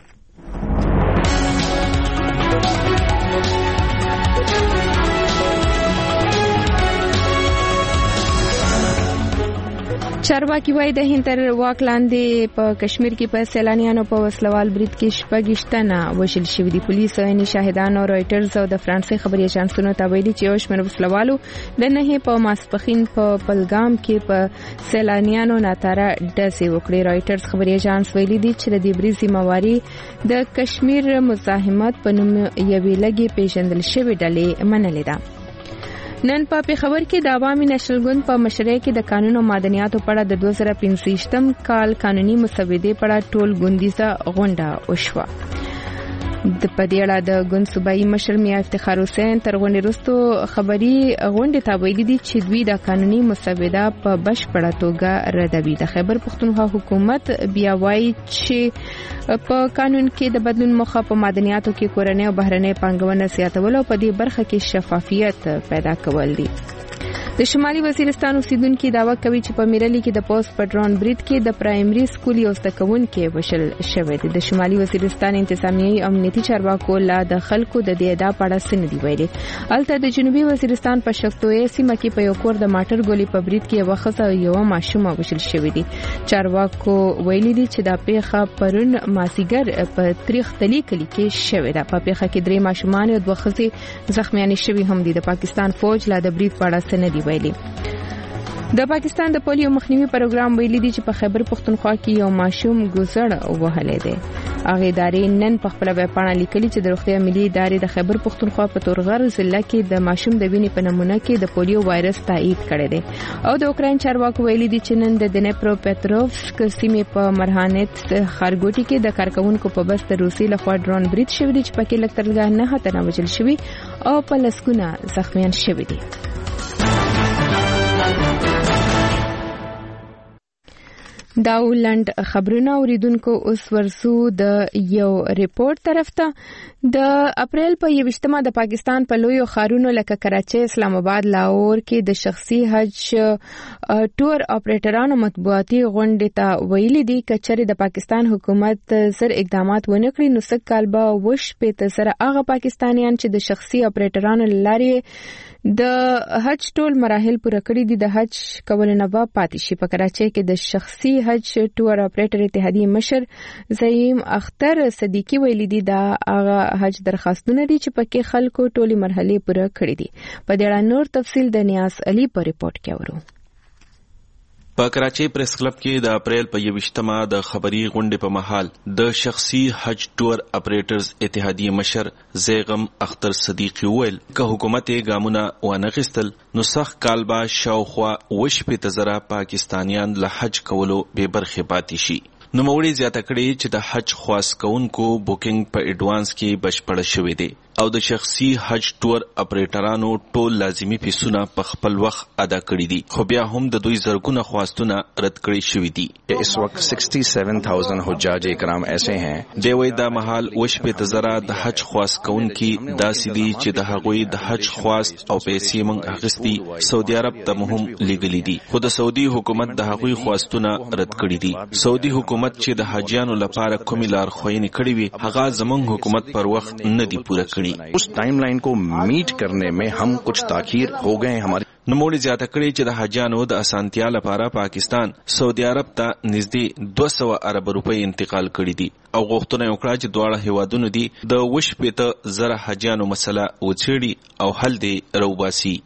چارواکي وايي د هند تر واک لاندې په کشمیر کې په سیلانیانو په وسلوال برید کې شپږشتنه وژل شوي دي. پولیس عیني شاهدان او رائټرز او د فرانسې خبري اژانسونو ته ویلي چې یو شمېر وسلوالو د نهي په ماسپخین په پلګام کې په سیلانیانو ناتاره ډزې وکړې. رائټرز خبري اژانس ویلي دي چې د دې برید ذمہواري د کشمیر مزاحمت په نوم یوې لګي پیژندل شوې ډلې منلې ده. نن په پیښور کې د عوامي نشل ګوند په مشرۍ کې د قانون او مدنیاتو په اړه د دوه زره پنځه کال قانوني مسودې په اړه ټول ګوندیزه غونډه وشوه. د پدې اړه د ګوند صوبایي مشر میا افتخار حسین تر غونډې وروسته خبري غونډې ته ویلي دي چې دوی د قانوني مسوده په بشپړه توګه ردوي. د خیبر پښتونخوا حکومت بیا وایي چې په قانون کې د بدلون موخه په مدنیاتو کې کورنۍ او بهرنۍ پانګونه زیاتول او په دې برخه کې شفافیت پیدا کول دي. د شمالي وزیرستان اوسیدونکو دعوا کوي چې په میرلی کې د پوسټ پټرون برید کې د پرایمري سکول یو زده کوونکی وشل شوی دی. د شمالي وزیرستان انتظامیه امنیتي چارواکو لا د خلکو د دې ادعا په اړه سند دی ویلي. الته د جنوبي وزیرستان په شکتوې سیمه کې په یو کور د ماټر ګولې په برید کې یو ښځه او یو ماشوم وشل شوی دی. چارواکو ویلي دي چې دا پیښه پرون ماسیګر په تاریخ تلی کلی کې شوې ده. په پیښه کې درې ماشومان او دوه ښځې زخمیان شوي هم دي. د پاکستان فوج لا د برید په اړه سند ویلي. د پاکستان د پولیو مخنیوي پروګرام ویلي دی چې په خیبر پښتونخوا کې یو ماشوم ګوزړ وهلی دی. هغه ادارې نن په خپل ویب پاڼه لیکلي چې د روغتیا ملي ادارې د خیبر پښتونخوا په تورغر ضلع کې د ماشوم د وینې په نمونه کې د پولیو وایرس تایید کړی دی. او د اوکراین چارواکو ویلي دي چې نن د دنیپرو پټروفسک سیمې په مرهانت خارګوټي کې د کارکونکو په بس د روسي لخوا ډرون برید شوی دی چې پکې لږ تر لږه نه تنه وژل شوي او په لسګونه زخمیان شوي دي. دا ولند خبرونه اوریدونکو اوس ورسو د یو ریپورت طرف ته. د اپریل په یوشتمه د پاکستان په لویو ښارونو لکه کراچۍ، اسلام آباد، لاهور کې د شخصي حج ټور اپریټرانو مطبوعاتي غونډې ته ویلي دي چې چېرې د پاکستان حکومت زر اقدامات ونه کړي نو سږ کال به وش پېته زره هغه پاکستانیان چې د شخصي اپریټرانو له لارې د حج ټول مراحل پوره کړي دي د حج کولو نه به پاتې شي. په کراچۍ کې د شخصي حج ټور اپریټر اتحادیې مشر زعیم اختر صدیقی ویلي دي دا هغه حج درخواستونه دي چې پکې خلکو ټولي مرحلې پوره کړي دي. په دې اړه نور تفصیل د نیاز علي په ریپورت کې اورو. په کراچۍ پریس کلب کې د اپریل په یوشتمه د خبري غونډې په مهال د شخصي حج ټور اپریټرز اتحادیې مشر زیغم اختر صدیقی ویل که حکومت ګامونه وانغستل نو سخت کال به شاوخوا وش په تزره پاکستانیان له حج کولو به برخه پاتې شي. نو موړي زیاته کړي چې د حج خواست کوونکو بوکینګ په ایڈوانس کې بشپړ شوی دی او د شخصي حج ټور اپریټرانو ټول لازمی فیسونه په خپل وخت ادا کړی دي خو بیا هم د دوی زرګونه خواستونه رد کړی شوی دي. اس وقت سڑسٹھ ہزار حجاج کرام ایسے ہیں دی وای دا محل وش په تزره د حج خواست کوونکي داسې دي چې د هغوی د حج خواست او پیسې مونږ اخیستي سعودي عرب ته مهم لګلی دي خو د سعودي حکومت د هغوی خواستونه رد کړی دي. سعودي حکومت چې د حاجیانو لپاره کومې لارښوونې کړې وي هغه زمونږ حکومت پر وخت نه دی پوره کړی. اس ٹائم لائن کو میٹ کرنے میں ہم کچھ تاخیر ہو گئے. ہماری نوموړي زیاته کړي چې د حاجیانو د اسانتیا لپاره پاکستان سعودي عرب ته نږدې دوه سوه ارب روپۍ انتقال کړي دي او غوښتنه یې وکړه چې دواړه هیوادونو دي د وش پېته زره حاجیانو مسله وڅېړي او حل دی روباسي.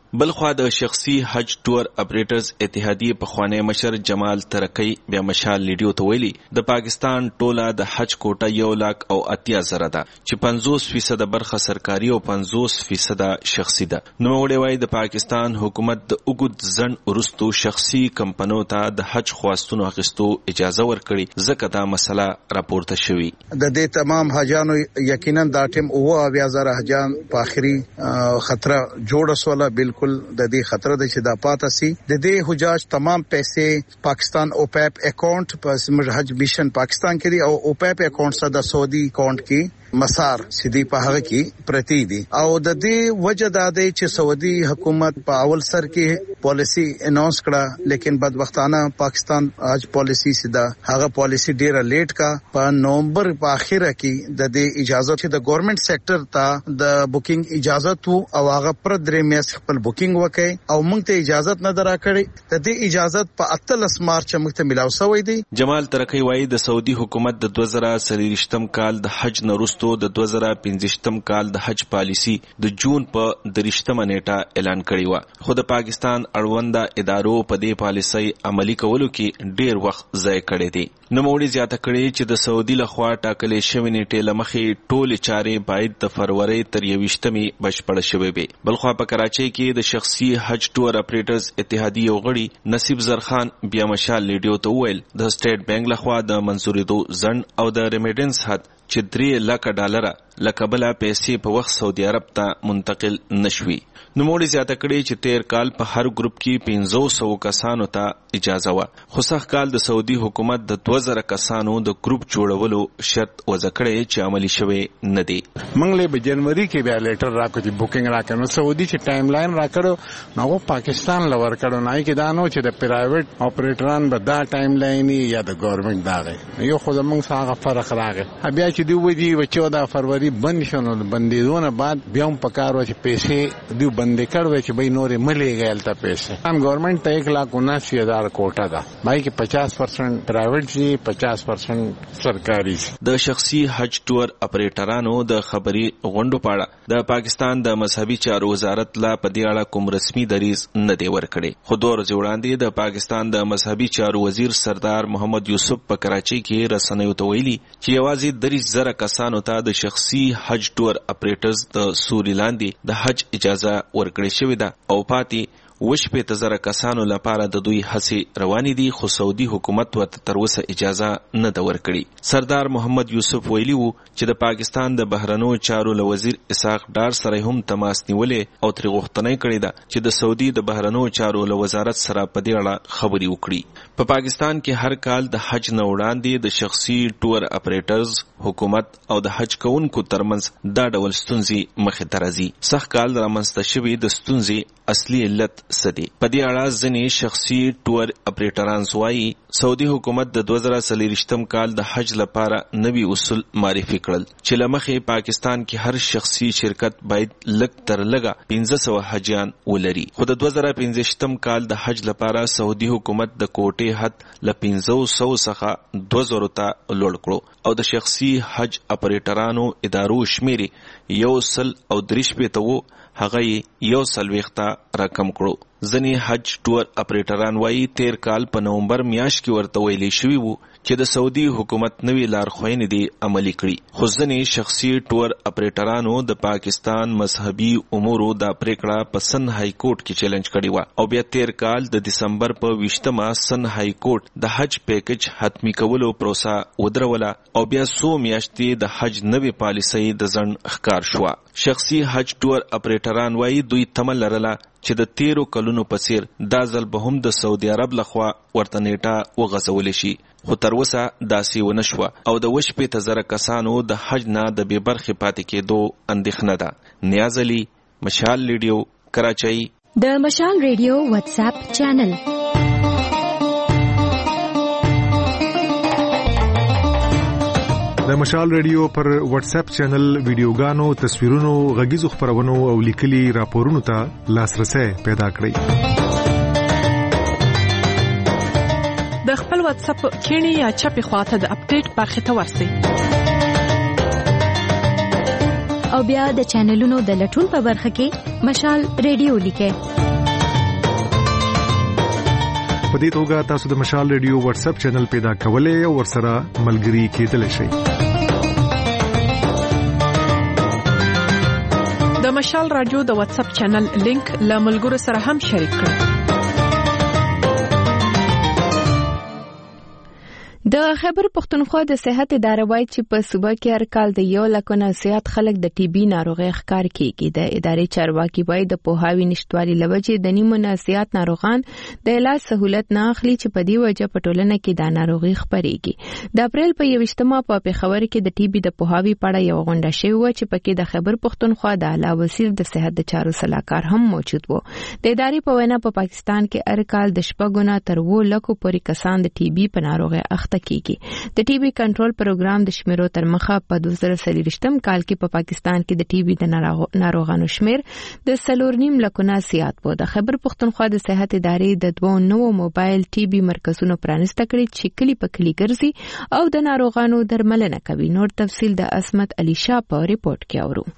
بلخوا د شخصي حج ټور اپریټرز اتحادیه په خوانی مشر جمال ترکی بیا مشال لیډیو ته ویلي د پاکستان ټوله د حج کوټه یو لاک او اتیا زره ده چې پنځوس فیصد برخه سرکاري او پنځوس فیصد شخصي ده. نو وړي وای د پاکستان حکومت د اوګد ځن ورستو شخصي کمپنیو ته د حج خواستونو اخیستو اجازه ورکړي ځکه دا مسله راپورته شوی. د دې تمام حاجانو یقینا دا ټیم او اویا زره حاجان په اخري خطر جوړ وسوله بالکل د دې خطر د چې دا پاتې سي د دې حجاج تمام پیسې پاکستان اوپیپ اکاؤنٹ په حج مشن پاکستان کې دی او اوپیپ اکاؤنٹ سره د سعودي اکاؤنٹ کې مسار سیدی په هغه کې پرتی دي او د دې وجه دا دی چې سعودي حکومت په اول سر کې پالیسی اناونس کړه لیکن بدبختانه پاکستان حج پالیسی سیدا هغه پالیسی ډیره لیټ کا په نومبر په اخره کې د دې اجازه چې د ګورنمنت سېکټر ته د بوکینګ اجازه تو او هغه پر درې میاشت خپل بوکینګ وکړي او موږ ته اجازه نه دراکړي. د دې اجازه په اتلس مارچ موږ ته ملاو شوی دی. جمال ترکی وایي د سعودي حکومت د دوه زره څلوېښتم کال د حج نورست د دوه زره پنځوستم کال د حج پالیسی د جون په درشتمه نیټه اعلان کړی و خو د پاکستان اړونده ادارو په دې پالیسی عملی کولو کې ډیر وخت ضایع کړی دی. نو موږ زیاته کړی چې د سعودي لخوا ټاکلې شوی نیټه لمخې ټول چارې باید د فروری تر یوویشتمې بشپړ شوي وي. بلخوا په کراچۍ کې د شخصي حج ټور اپریټرز اتحادیه غړي نصیب زرخان بیا مشال لیډیو ته ویل د سټیټ بانک لخوا د منزوریدو ځنډ او د ریمیډنس حد چې درې لکه ډالره لکه بله پیسې په وخت سعودي عرب ته منتقل نشوي. نو موږ زیاته کړی چې تیر کال په هر ګروپ کې پنځه سوه کسانو ته اجازه و خو سخت کال د سعودي حکومت د دوه زره کسانو د ګروپ جوړولو شرط وضع کړی چې عملی شوی نه دی. موږ له جنوري کې بیا لیټر راکړو چې بوکینګ راکړو نو سعودي چې ټایم لاین راکړو نو پاکستان لور کړو نه کې دا نو چې د پرایویټ اپریټران به دا ټایم لاین یا د ګورنمنت داغه یو خو موږ څنګه فرق راغی بیا چې دی وږي چودہ فروری بند شنو بندیدونه بعد بیا هم پکارو چې پیسې دی بندې کړو چې به نورې ملي غیل ته پیسې هم ګورنمنت ته ایک لاکھ اناسی ہزار کوټه ده بای کې پچاس پرسنٹ پرایویټ شي پچاس پرسنٹ سرکاري شي. د شخصي حج ټور اپریټرانو د خبري غونډو پاړه د پاکستان د مذهبي چارو وزارت لا په دې اړه کوم رسمي دریز نه دی ورکړی خو دوه ورځې وړاندې د پاکستان د مذهبي چارو وزیر سردار محمد یوسف په کراچۍ کې رسنیو ته ویلي چې یوازې دریش زره کسانو ته د شخصي حج ټور اپریټرز د سوري لاندې د حج اجازه ورکړې شوې ده او پاتې وشپې تزره کسانو لپاره د دوی هڅې روانې دي خو سعودي حکومت ورته تر اوسه اجازه نه ده ورکړې. سردار محمد یوسف ویلي وو چې د پاکستان د بهرنیو چارو له وزیر اسحاق ډار سره هم تماس نیولې او ترې غوښتنه کړې ده چې د سعودي د بهرنیو چارو له وزارت سره په دې اړه خبرې وکړي. په پاکستان کې هر کال د حج نه وړاندې د شخصي ټور اپریټرز حکومت او د حج کوونکو ترمنځ دا ډول ستونزې مخې ته راځي. سخت کال رامنځته شوي د ستونزې اصلي علت سدي په دې اړه ځینې شخصي ټور اپریټران وایي سعودي حکومت د دوه زره څلوېښتم کال د حج لپاره نوي اصول معرفي کړل چې لمخې پاکستان کې هر شخصي شرکت باید لږ تر لږه پنځه سوه حجیان ولري خو د دوه زره پنځویشتم کال د حج لپاره سعودي حکومت د کوټې حد له پنځه سوه څخه دوه زرو ته لوړ کړو او د شخصي حج اپریټرانو ادارو شمیرې یو سل او درې شپېته وو هغه یو څلوېښت راکم کړو. ځینې حج ټور اپریټران وایي تیر کال په نومبر میاشت کې ورته ویلي شوي وو چې د سعودي حکومت نوې لارښوونې دي عملي کړي خو ځینې شخصي ټور اپریټرانو د پاکستان مذهبي امورو دا پریکړه په سن های کورټ کې چیلنج کړې وه او بیا تیر کال د دسمبر په ویشتمه سن های کورټ د حج پیکج حتمی کولو پروسه ودروله او بیا څو میاشتې د حج نوې پالیسۍ د ځنډ ښکار شوه. شخصي حج ټور اپریټران وایي دوی تمه لرله چې د تیرو کلونو په څیر دا ځل به هم د سعودي عرب لخوا ورته نیټه وغځولی شي خو تر اوسه داسې ونه شوه او د اووه شپېته زره کسانو د حج نه د بې برخې پاتې کېدو اندېښنه ده. نیاز علي، مشال ریډیو، کراچۍ. د مشال ریډیو واتس اپ چینل د مشال ریډیو پر واتس اپ چینل ویډیوګانو، تصویرونو، غږیزو خبرونو او لیکلي راپورونو ته لاسرسي پیدا کړئ. د خپل واتس اپ کینی یا چپی خواته د اپډیټ برخه ته ورسئ. او بیا د چینلونو د لټون په برخه کې مشال ریډیو لیکه. په دې توګه تاسو د مشال ریډیو واتس اپ چینل پیدا کولای او ورسره ملګري کېدلی شئ. د مشال رادیو د واتس اپ چینل لینک له ملګرو سره هم شریک کړئ. د خیبر پختونخوا د صحت ادارې وایي چې په صوبه کې هر کال د یو لک نه زیات خلک د ټي بي ناروغۍ ښکار کیږي. د ادارې چارواکي وایي د پوهاوي نشټوالي لوجې د نیمو نه زیات ناروغان د علاج سہولت نه اخلي چې په دې وجه په ټولنه کې د ناروغي خپرېږي. د اپریل په یوویشتمه په پېښور کې د ټي بي د پوهاوي په اړه یو غونډه شوې و چې پکې د خیبر پختونخوا د اعلی وزیر د صحت د چارو سلاکار هم موجود و. د ادارې په وینا په پاکستان کې هر کال د شپږو نه تر اووه لکو پورې کسان د ټي بي په ناروغۍ اخته کیږي. د ټي بي کنټرول پروګرام د شمیرو تر مخه په دوه زره څلوېښتم کال کې په پاکستان کې د ټي بي د ناروغانو شمیر د څلور نیم لکو نه زیات و. د خیبر پختونخوا د صحت ادارې د دوه نوو موبایل ټي بي مرکزونو پرانیسته کړي چې کلی په کلی ګرځي او د ناروغانو درملنه کوي. نور تفصیل د اسمت علي شاه په ریپورت کې اورو.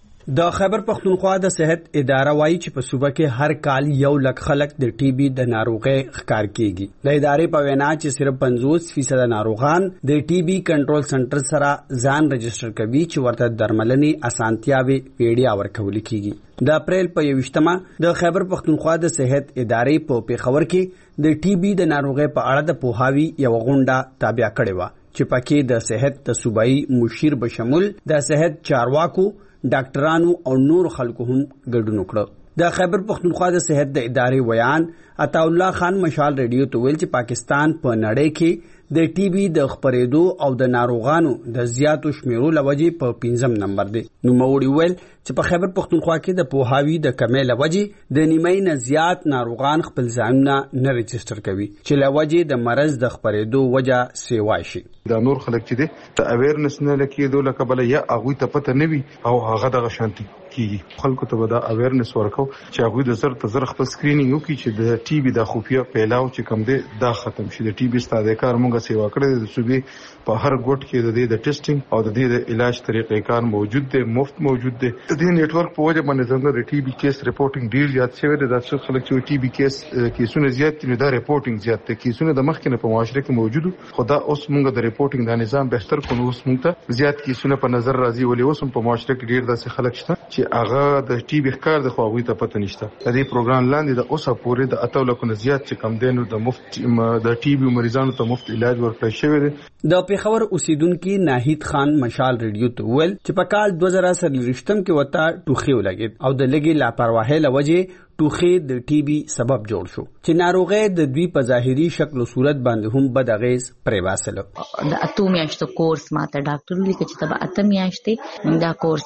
د خیبر پختونخوا د صحت اداره وایي چې په صوبه کې هر کال یو لک خلک د ټي بي د ناروغۍ ښکار کیږي. د ادارې په وینا چې صرف پنځوس فیصد ناروغان د ټي بي کنټرول سنټر سره ځان رجسټر کوي چې ورته درملنې اسانتیاوي ویډیا ورکول کیږي. د اپریل په یوویشتمه د خیبر پختونخوا د صحت ادارې په پیښور کې د ټي بي د ناروغۍ په اړه د پوهاوي یو غونډه تابع کړې و چې پکې د صحت د صوبایي مشیر بشمول د صحت چارواکو ډاکټرانو او نور خلکو هم ګډون وکړ. د خیبر پختونخوا د صحت د ادارې ویان عطا الله خان مشال ریډیو ته ویل چې پاکستان په نړۍ کې د ټي بي د خپرېدو او د ناروغانو د زیاتو شمیرو لوجې په پنځم نمبر دی. نو موړي ویل چې په خیبر پختونخوا کې د پوهاوي د کمې لوجې د نیمې نه زیات ناروغان خپل ځانونه نه رجسټر کوي چې لوجې د مرض د خپرېدو وجه سیوای شي. دا نور خلک چې دي د اویرنس نه لکېدو لکه بل یا هغه ته پته نه وي او هغه د شانتي کیږي. خلکو ته به دا اویرنس ورکو چې هغه د زر ته زر خپل سکرینینګ وکړي چې د ټي بي د خفیه پیلاو چې کم دی دا ختم شي. د ټي بي ستاسو کار مونږه سیوا کړې د صوبې په هر ګوټ کې د دې د ټیسټینګ او د دې د علاج طریقې کار موجود دی، مفت موجود دی. د دې نیټ ورک په وجه باندې څنګه د ټي بي کیس ریپورټینګ ډیر زیات شوی دی. دا څه خلک چې ټي بي کیس کیسونه زیات دي دا ریپورټینګ زیات دی. کیسونه د مخکې نه په معاشره کې موجود خو دا اوس مونږ د ریپورټینګ د نظام بهتر کړو. اوس مونږ ته زیات کیسونه په نظر راځي ولې اوس په معاشره کې ډیر داسې خلک شته چې هغه د ټي بي ښکار د خواوي ته پته نشته. د دې پروګرام لاندې د اوسه پورې د اتو لکو زیات چې کم دینو د مفت د ټي بي مریضانو ته مفت علاج ورکړل شوی دی. د پیښور اوسیدونکو ناهید خان مشال ریډیو ته ویل چې په کال دوه زره څلوېښتم کې وته ټوخي ولګید او د لګي لاپرواهي لوجې ټوخي د ټي بي سبب جوړ شو چې ناروغي د دوی په ظاهري شکل او صورت باندې هم بد اغیز پرې واسله. د اتو میاشتو کورس ماته ډاکټر لیکي چې تبه اته میاشتې دا کورس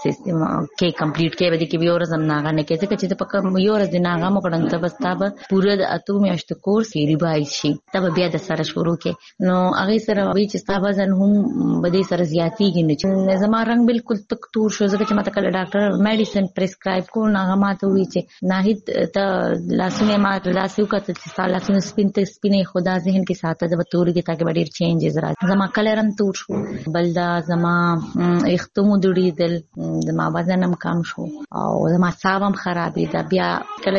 کې کمپلیټ کې ودی کې به ورځم ناغه نه کې چې د پک یو ورځ ناغه مکړن ته بس تابه پوره د اتو میاشتو کورس یې ریبای شي تبه بیا د سره شروع کې نو هغه سره وی چې تابه ځن هم بده سره زیاتیږي نه چې زما رنگ بالکل تک تور شو ځکه چې ماته کله ډاکټر میډیسن پرسکرایب کو ناغه ماته وی چې ناهید ته لاسونه ما لاسو کته چې لاسونه سپین ته سپینې خدا ذهن کې ساته د توري کې تاکي ډېر چینجز راځي. زما کلرم تور شو بلدا زما اختمو دوړي دل زما وزنم کم شو او زما ساوم خرابې دا بیا کله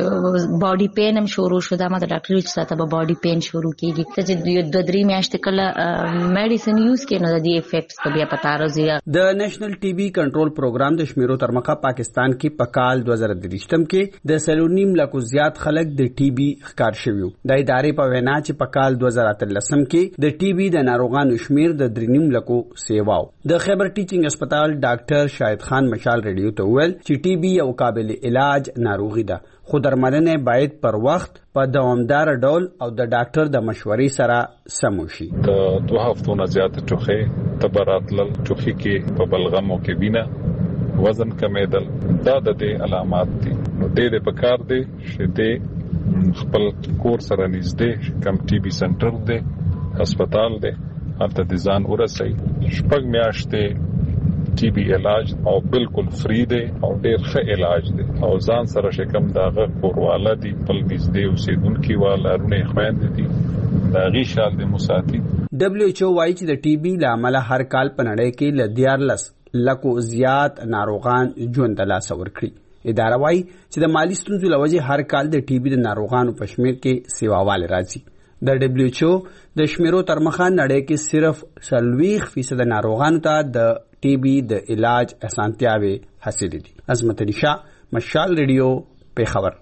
چې باډي پین هم شروع شو دا ما د ډاکټر چې ساته به باډي پین شروع کیږي چې د درې میاشتې کله میډیسن یوز کړي نو د دې افیکټس بیا پتا راځي. د نېشنل ټي بي کنټرول پروګرام د شمیرو تر مخه پاکستان کې په کال دوه زره درېشتم کې د سلونیم لکو زیات خلک د ټي بي ښکار شوی. د ادارې په وینا چې په کال دوه زره اتلسم کې د ټي بي د ناروغانو شمیر د درې نیم لکو سیواو. د خیبر ټیچینګ هسپتال ډاکټر شاهد خان مشال ریډیو ته ویل چې ټي بي یو قابل علاج ناروغي ده خو درملنه باید پر وخت په دوامدار ډول او د ډاکټر د مشورې سره سم وشي. د دوه هفتو نه زیات ټوخي تبراتل ټوخي کې په بلغمو کې وینه وزن کمیدل دا د دې علامات دي. نو ډېر په کار دي چې د خپل کور سره نږدې کم ټي بي سنټر دی هسپتال دی هلته د ځان ورسئ. شپږ میاشتې ټي بي علاج او بالکل فری دی او ډېر ښه علاج دی او ځان سره شکم داغه کورواله دي خپل نږدې اوسېدونکي والارونه خويندې دي دا غي شال د مساتی. دبليو ایچ او وايي چې د ټي بي له امله هر کال په نړۍ کې ل دیارلس لکو زیات ناروغان ژوند ته لاس ورکړي. اداره وايي چې د مالی ستونزو له وجې هر کال د ټي بي د ناروغانو په شمېر کې سیواوالی راځي. د ډبلیو ایچ او د شمیرو تر مخه نړۍ کې صرف څلوېښت فیصده ناروغانو ته د ټي بي د علاج اسانتیاوې حاصلې دي. عظمت علي شاه، مشال ریډیو، پیښور.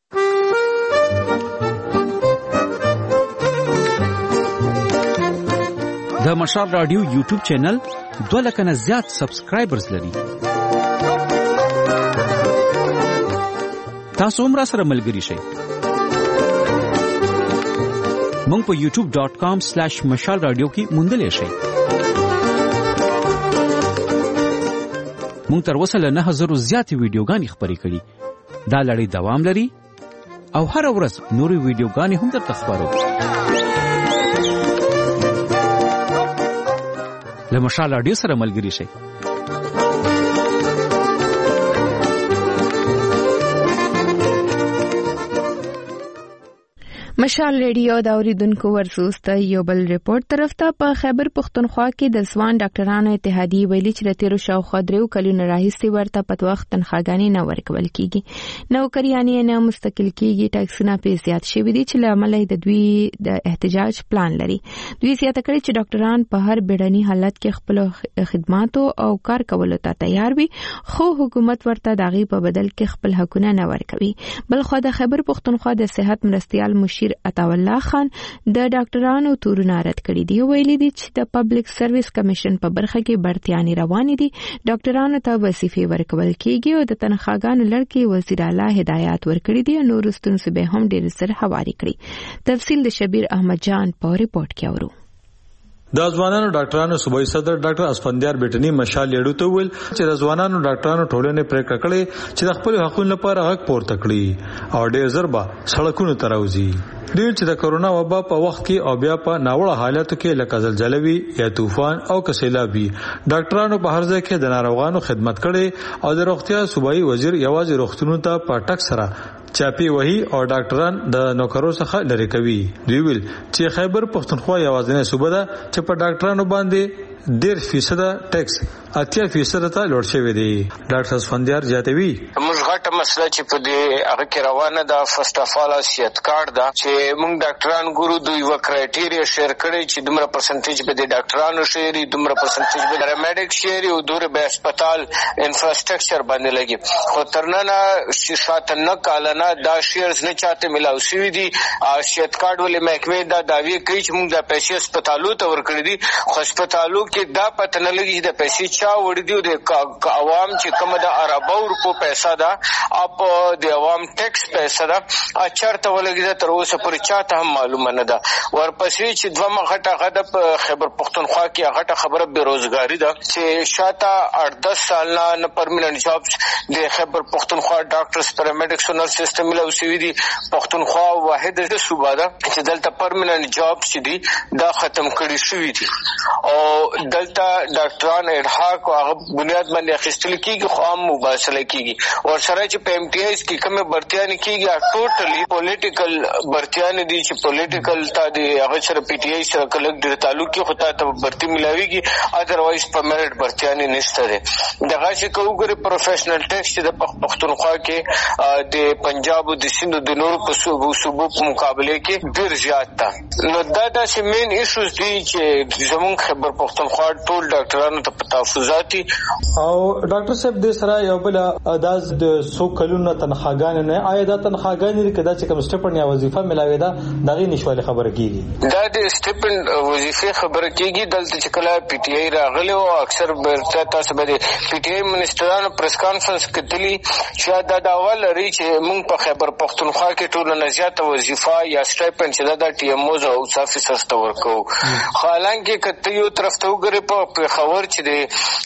د مشال رادیو یوټیوب چینل دوه لکه نه زیات سبسکرایبرز لري. تاسو هم را سره ملګري شئ. مونږ په یوټیوب ډاٹ کام سلیش مشال رادیو کې موندلی شئ. مونږ تر اوسه له نه زرو زیاتې ویډیوګانې خپرې کړي. دا لړۍ دوام لري او هره ورځ نورې ویډیوګانې هم درته خپرو. له مشال رادیو سره ملګري شئ. مشال ریډیو د اوریدونکو ورسوسته یو بل ریپورت طرف ته په خیبر پښتونخوا کې د ځوان ډاکټرانو اتحادیې ویلي چې د تیرو شاوخوا دریو کلونو راهیسې ورته په وخت تنخواګانې نه ورکول کیږي. نوکریانې نه مستقل کیږي. ټیکسونه پې زیات شوي دي چې له امله د دوی د احتجاج پلان لري. دوی زیاته کړې چې ډاکټران په هر بیړني حالت کې خپل خدماتو او کار کولو ته تیار وي، خو حکومت ورته د هغې په بدل کې خپل حقونه نه ورکوي. بلخوا د خیبر پښتونخوا د صحت مرستیال مشیر عطاالله خان د ډاکټرانو تورونه رد کړي دي. ویلي دي چې د پبلک سرویس کمیشن په برخه کې برتیانې روانې دي. ډاکټرانو ته وظیفې ورکول کیږي او د تنخواګانو لړ کې وزیر اعلی هدایات ورکړي دي. نور ستونزې به هم ډېر سره هواري کړي. تفصیل د شبیر احمد جان په ریپورت کې اورو. د ځوانانو ډاکټرانو صوبایي صدر ډاکټر اسفندیار بیٹنی مشال لیډو ته ویل چې د ځوانانو ډاکټرانو ټولنې پریکړه کړې چې د خپل حقوقو لپاره غږ پورته کړي او ډېر ضربه سړکونو ته راوځي. دوی چې د کرونا وبا په وخت کې او بیا په ناوړه حالاتو کې لکه زلزلې وي یا طوفان او کسیلاب وي، ډاکټرانو په هر ځای کې د ناروغانو خدمت کړي او د روغتیا صوبایي وزیر یوازې روغتونونو ته په ټک سره چاپی وهي او ډاکټران د نوکرو څخه لري کوي. دوی ویل چې خیبر پښتونخوا یوازینی صوبه ده چې په ډاکټرانو باندې ډېر فیصد ټیکس اتیا فیصد ته لوړ شوی دی. ډاکټر اسفندیار زیاتوي موږ غټه مسله چې په دې هغه کې روانه ده فرست اف ال سیادت کارت ده چې موږ ډاکټران ګورو دوی و کرایټیریا شیر کړي چې دومره پرسنټیج به د ډاکټرانو شیري، دومره پرسنټیج به پیرامیډیک شیري او دومره به هسپتال انفراستراکچر باندې لګي. خو ترنه شاته نه کالنه دا شیرز نه چاته ملاو شوی دي. سیادت کارت ولې محکمې دا دعوی کوي چې موږ د پیسې هسپتالو ته ورکړي دي، خو هسپتالو کې دا پته نه لګي چې د پیسې چا وړي دي. د عوام چې کومه د اربو روپو پیسې ده اپ د عوام ټیکس پیسې ده اچرته ولګي دا تر اوسه پورې چاته هم معلومه نه ده. ورپسې چې دوه غټه غده په خیبر پښتونخوا کې غټه خبره بیروزګاری ده چې شاته اټ دس سال نه پرمننت جابز د خیبر پښتونخوا ډاکټرز پیرامیډیکس او نرس سیستم له اوسوي دي. پښتونخوا واحد د صوبه ده چې دلته پرمننت جابز دي دا ختم کړي شوی دي او دلته ډاکټران اډهاک او هغه بنیاد باندې اخیستل کیږي، خو هم مباصله کیږي. او سره چې په ایم ټي ایس کې کومه برتیانه کیږي ټوټلی پولیټیکل برتیانه دي چې پولیټیکل تا دی هغه سره پی ټي آی سره کلک ډیر تعلق کې خو ته برتی ملاويږي، اذروایز په میرټ برتیانه نشته ده. دغه چې کوګره پروفیشنل ټیکس د پښتونخوا کې د پنجاب او د سند د نورو په صوبو صوبو په مقابله کې ډیر زیات ده. نو دا د سیمین ایشوز دي چې زموږ خبر پښتونخوا ټول ډاکټرانو ته تحفظاتي او ډاکټر صاحب د سره یو بل انداز د سو کلونو تنخواګان نه آیا دا تنخواګان لري کدا چې کوم سټیپن یا وظیفه ملاوي دا دغه نشواله خبره کیږي. دا د سټیپن وظیفه خبره کیږي دلته چې کله پی ټی آی راغلی او اکثر برته تاسو به پی ټی آی منسټرانو پریس کانفرنس کتلی چې دا دا اول لري چې موږ په خبر پښتونخوا کې ټول نه زیاته وظیفه یا سټیپن چې دا د ټي ام اوز او افیسرز ته ورکو. حالانکه کته یو طرف ته وګورئ په خبر چې د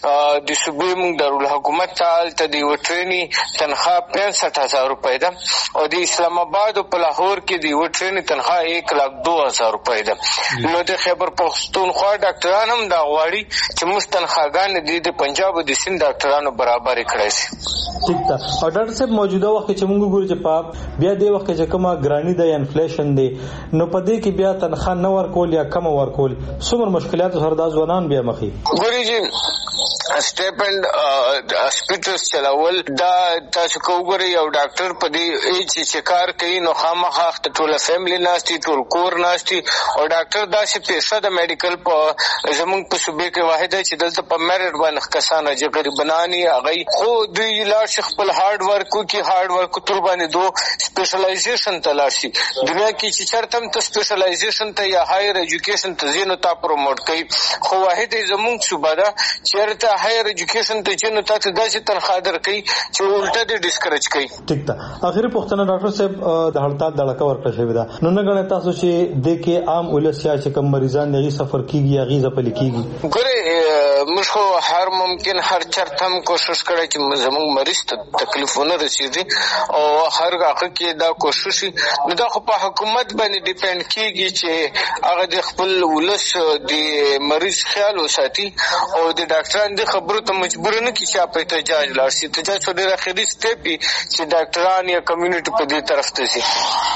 د صوبې موږ دارالحکومت تعال ته دی وټرینی تنخواه پینسٹھ ہزار روپے ده او د اسلام آباد او په لاهور کې دی وټرینی تنخواه ایک لاکھ دو ہزار روپے ده. نو د خیبر پښتونخوا ډاکټران هم دا غواړي چې موږ تنخواګان دي د پنجاب او د سند ډاکټرانو برابر کړی شي. ٹھیک ده. او ډاکټر صاحب موجوده وخت چې موږ ګورو چې په بیا د وخت چې کومه ګرانی ده انفلیشن دی نو په دې کې بیا تنخواه نه ورکول یا کم ورکول څومره مشکلات سره د ځوانان بیا مخې ګوري چې سټیپ اند هاسپټلز چلاول دا تاسو کوګوري یو ډاکټر په دې چې چې کار کوي نو خامخا ټول فیملی ناشتي ټول کور ناشتي او ډاکټر دا چې پیسې د میډیکل په زمونږ په صوبې کې واحده چې دلته په میرټ باندې کسانه چې غریبانانی هغه خو دوی لاړ شي خپل هارد ورک کوي هارد ورک تر باندې دو سپیشلایزیشن تلاشي دنیا کې چې چرته ته سپیشلایزیشن ته یا هایر ایجوکیشن ته زینو تا پروموټ کوي خو واحد زمونږ صوبه ده چیرته هایر ایجوکیشن ته چې نو تاسو داسې تنخواه درکړي چې الټه دې ډیسکریج کړي. ټیک ده. اخیری پوښتنه ډاکټر صاحب د هړتال د لکه ورکړه شوې ده نو نه غواړم تاسو چې د کې عام ولسیا چې کوم مریضان نه سفر کیږي یا غیزه پلي کیږي ګوره موږ خو هر ممکن هر چرته هم کوشش کړی چې زموږ مریض ته تکلیفونه رسیږي او هر هغه کې دا کوشش نو دا خو په حکومت باندې ډیپند کیږي چې هغه د خپل ولس د مریض خیال وساتي او د ډاکټرانو د خبرو ته مجبور نه کی چې په احتجاج لاړ شي. احتجاج ډېر اخري سټیپ چې ډاکټران یا کمیونټي په دې طرف ته شي.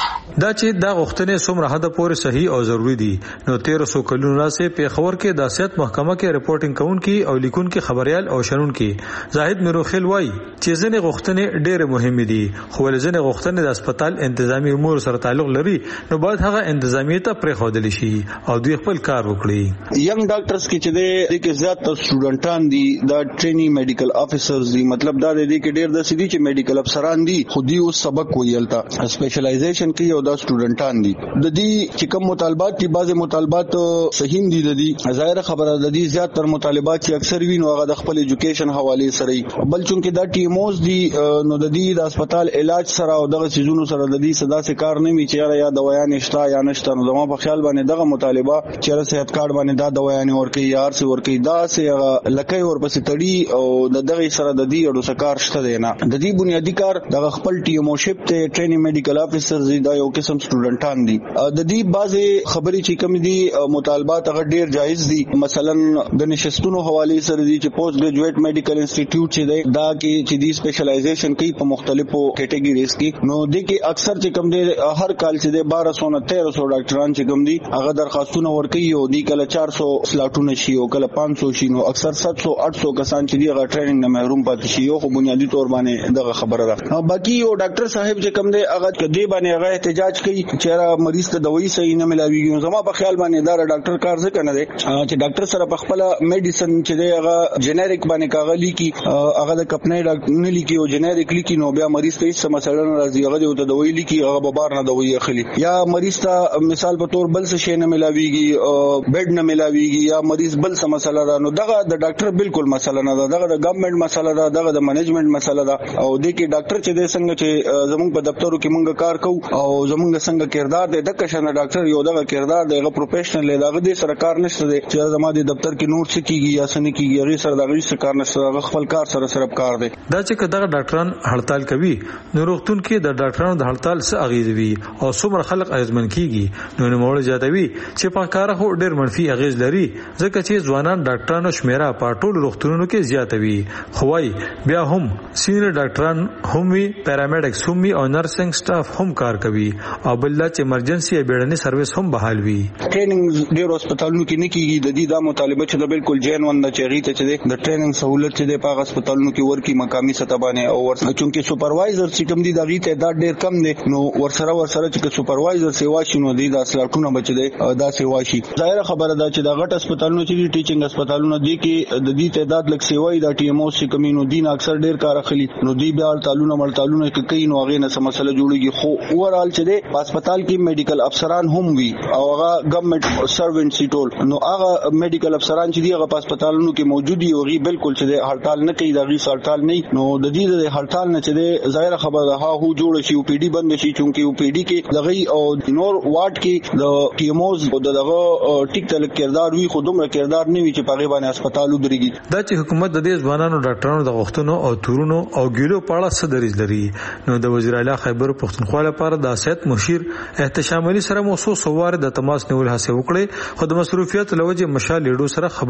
دا چې دا غوښتنې څومره حد پورې صحیح او ضروری دي نو تیرہ سو کلونو راځي په خبر کې د سیاست محکمه کې رپورټینګ کوونکی او لیکونکي خبريال او شنونکي زاهد میروخیل وای چې ځنې غوښتنې ډېر مهمه دي خو ول ځنې غوښتنې د هسپتال انتظامی امور سره تعلق لري نو باید هغه انتظامیه ته پرې خودل شي او دوی خپل کار وکړي. ینګ ډاکټرز کې چې د کې زیات تر سټوډنټان دي دا ټریننګ میډیکل افیسرز دي مطلب دا دی کې ډېر د سړي چې میډیکل افسران دي خو دی اوس سبق ویلتا سپیشلایزیشن کې یو دا سټوډنټان دي د دې چې کوم مطالبات دي بعضي مطالبات صحیح دي د دې ظاهر خبره د دې زیات تر مطالبات چې اکثر وینو هغه د خپل ایجوکیشن حواله سره بل چونکه دا ټیموز دي نو د دې د هسپتال علاج سره او دغه سيزونو سره د دې صدا سي کار نه می چې یا دوايا نشتا یا نشتا نو زمو په خیال باندې دغه مطالبه چې صحت کارت باندې دا دوايا نه ورکي یار سي ورکي دا سي لکه ور پسې تړي او د دغه سره د دې اړو سکار شته دی نه د دې بنیادی کار د خپل ټیموشپ ته ټریننګ میډیکل افیسر زی دا یو قسم سټوډنټان دي د دې بعضي خبرې چې کوم دي مطالبات هغه ډیر جایز دي مثلا د نشستونو حواله سره دي چې پوسټ ګریجویټ میډیکل انسټیټیوټ چې دی دا کې چې دی سپیشلایزیشن کوي په مختلفو کیټګریز کې نو د کې اکثر چې کوم دي هر کال چې دی بارہ سو نه تیرہ سو ډاکټران چې کوم دي هغه درخواستونه ورکوي او دی کله چار سو سلاټونه شي او کله پانچ سو شي نو اکثر سات سو آٹھ سو کسان چې دی هغه ټریننګ نه محروم پاتې شي او بنیادی تور باندې دغه خبره ده. باقي یو ډاکټر صاحب چې کوم دی هغه کدی باندې هغه احتجاج کوي چې مریض ته دوايي صحیح نه ملاويږي زما په خیال باندې دا ډاکټر کار څه کنه دی چې ډاکټر سره په خپل میډیسن چې دی هغه جنریک باندې کاغلی کی هغه د کپنې ډاکټر نه لیکي او جنریک لیکي نو بیا مریض ته څه مسله راځي هغه د دوايي لیکي هغه به بار نه دوايي اخلي یا مریض ته مثال په تور بل څه شي نه ملاويږي بیډ نه ملاويږي یا مریض بل څه مسله ده نو دغه د ډاکټر بالکل مسله نه ده دغه د ګورنمنت مسله ده دغه د منیجمنت مسله ده او د کې ډاکټر چې د څنګه چې زموږ په دفترو کې مونږ کار کوو او زموږ څنګه کردار دی د کښنه ډاکټر یو دغه کردار دی هغه پروفیشنل دی دغه د سره کار نشته دی چې زموږ د دفتر کې نور څه کیږي یا څه نه کیږي هغه سره دغه څه کار نشته هغه خپل کار سره سره کار دی. دا چې دغه ډاکټران هړتال کوي نو روغتون کې د ډاکټرانو د هړتال څه اغیز وي او څومره خلک ازمن کیږي نو نوموړ زیاتوي چې په کار هو ډېر منفي اغیز لري ځکه چې ځوانان ډاکټرانو شمیره په ټولو روغتونونو کې زیاتوي خوای بیا هم سینیئر ډاکټران هم وی پیرامیډکس هم وی او نرسنګ سټاف هم کار کوي او بل چې ایمرجنسي یا بیړني سرویس هم بحال وي. ټریننګ ډیر هسپتالونو کې نه کیږي د دې دا مطالبه چې د بالکل جین ون د چېری ته چې د ټریننګ سہولت چې د پاغ هسپتالونو کې ورکی مقامي سطح باندې او ور چونکه سپروایزر چې کوم دي د غي تعداد ډیر کم دي نو ور سره ور سره چې سپروایزر سیوا شنو دي د اسلاټونه بچ دي دا سیوا شي ظاهر خبره ده چې د غټ هسپتالونو چې ټیچینګ هسپتالونو دي کې د دې تعداد لک سیوای د ټي ام او سی کمینو دین اکثر ډیر کار اخلي نو دی بیا تعلقونه ملتالونه کې کوي نو هغه نه سم مسله جوړيږي خو اورال چې د هسپتال کې میډیکل افسران هم وي او هغه ګورنمنت سروینټ سی ټول نو هغه میډیکل افسران چې دی هغه هسپتالونو کې موجود دي او غي بالکل چې د هړتال نه کوي د غي هړتال نه نو د دې د هړتال نه چې د ظاهر خبره ده ها هو جوړ شي او پی ډی بند شي چونکی او پی ډی کې دغه او نور واټ کې د ټي ام اوز او دغه ټیک تل کردار وی خودم کردار نه وی چې په غیبانه هسپتال ودرېږي. دا چې حکومت د دې ځوانانو ډاکټرانو د غوښتنو او تورونو او ګیلو په اړه څه دریځ لري نو د وزیر اعلی خیبر پښتونخوا لپاره د سیاست مشیر احتشام علي سره موسو سوار د تماس نیول هڅه وکړي خو د مصروفیت لوجه مشال لیډو سره خبره ونه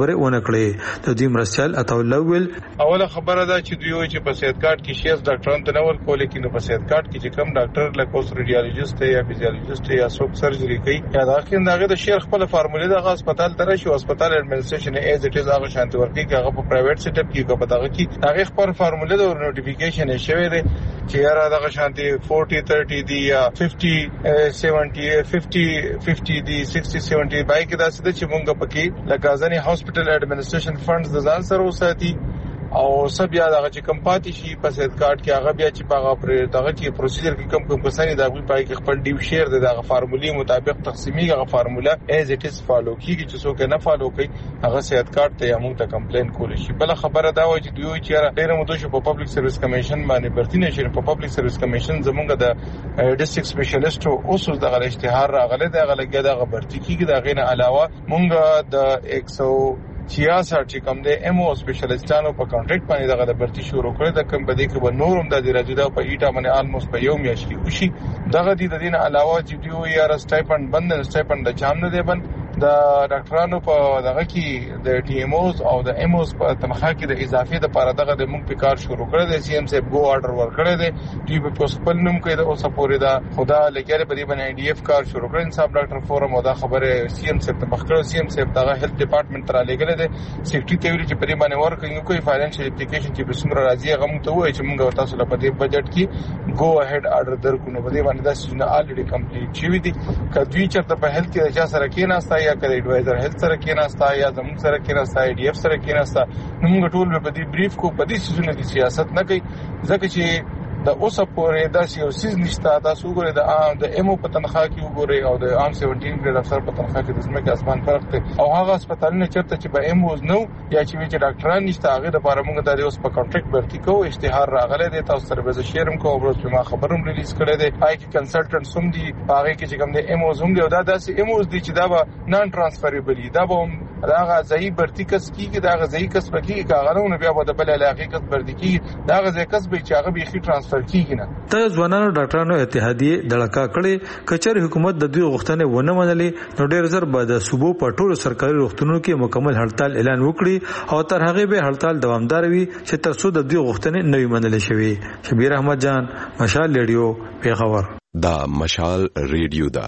کړې. د دوی مرستيال عطاالله ویل اوله خبره ده چې دوی چې په صحت کارت کې شیز ډاکټرانو ته نه ورکول کېږي، په صحت کارت کې چې کوم ډاکټر لکه اوس ریډیالوجیست یا فزیولوژیست یا څوک سرجری کوي یا دا کې دغه د شیخ خپل فارموله دغه هسپتال ته راشي، هسپتال اډمنسټریشن ایز اټ از هغه شانتي ورکړي چې هغه په پرایویټ سیټ اپ کې په دغه کې هغه خپل فارموله د نوټیفیکیشن شوی دی چې یاره دغه شانتي forty thirty دی یا fifty seventy fifty fifty دی sixty seventy بای کې دا څه چې مونږ پکې لکه ځنې هاسپټل اډمنسټریشن فندز د ځان سره وساتي او سب یا دغه چې کم پاتې شي په صحت کارت کې هغه بیا چې هغه پر دغه کې پروسیجر کې کم کم کسانی د هغه پای کې خپل ډیو شیر دغه فارمولې مطابق تقسیمي هغه فارموله ایز اټ از فالو کیږي چې څوک نه فالو کوي هغه صحت کارت ته موږ ته کمپلین کول شي. بل خبره دا و چې دوی چې ډیره مو دوی په پبلک سرویس کمیشن باندې برتی نشي، په پبلک سرویس کمیشن زمونږ د ډیسټریکټ سپیشلیسټ او اوس دغه اشتهار راغله دغه لګي دغه برتی کیږي. دا غینه علاوه مونږ د one hundred sixty چې کوم د ایم او سپیشلیستانو په کانټریکټ باندې دغه د برتی شروع کړی د کوم بده کې به نورم د راځي دا په ایټا باندې الموست په یو میاشت کې وشي. دغه د دین علاوه چې دیو یا سټایپند بند سټایپند د جام نه دی بند د ډاکټرانو په دغه کې د ټي ایم اوز او د ایم اوز په تنخواه کې د اضافه د لپاره دغه د موږ په کار شروع کړی د سی ایم سی ګو آرډر ورکړی دی دوی په خپل نوم کې د اوسه پورې دا خدا لګره په دې باندې ای ډی اف کار شروع کړی. انصاف ډاکټر فورم او دا خبره سی ایم سی ته مخکړه سی ایم سی دغه هیلث ډپارټمنټ تر لګره دی سیکټری ته ویل چې په دې باندې ورکړي کوئی فاینانشل اپلیکیشن چې په سمره راځي هغه موږ ته وایي چې موږ تاسو له په دې بجټ کې ګو اهيډ آرډر درکو نو په دې باندې دا سونه الریډي کمپلیټ شوی دي. کدوې چرته په هیلث کې راځه سره کې ناستا یا کړي ایڈوایزر هیلث سره کې ناستا یا زموږ سره کې ناستا ای ډی اف سره کې ناستا نو موږ ټول په دې بریف کو په دې سيزونه کې سیاست نه کوي ځکه چې د اوسه پورې د سیاسي نشتا تاسو ګورئ د عام د ایمو په تنخواه کې وګورئ او د عام seventeen ګریډ افسر په تنخواه کې د اسمه اسمان فرق دی او هغه هسپتالونه چرته چې به ایموز نو یا چې چې ډاکټران نشته هغه د لپاره موږ د اوس په کانټریکټ برتی کو اشتهار راغله د تاسو سره به شیرم کو او په ما خبروم ریلیز کړی دی آی کی کنسلټنټ سم دی هغه کې چې کوم د ایموز هم دی او دا داسې ایموز دی چې دا به نان ترانسفریبل دی دا به دا غځای برتی کس کیږي دا غځای کس پکې کاغذونه بیا په بل علاقې کس برتی کیږي دا غځای کس به چې هغه به خي ترانسفر کیږي نه. ته ځوانانو ډاکټرانو اتحادیه دړکا کړي کچر حکومت د دوی غوښتنې ونه منلې نو ډېر زر به د صوبو په ټولو سرکاري روغتونونو کې مکمل هړتال اعلان وکړي او تر هغه به هړتال دوامدار وي چې تر څو د دوی غوښتنې نوي منل شي. شبیر احمد جان، مشال ریډیو، پیښور. دا مشال ریډیو دا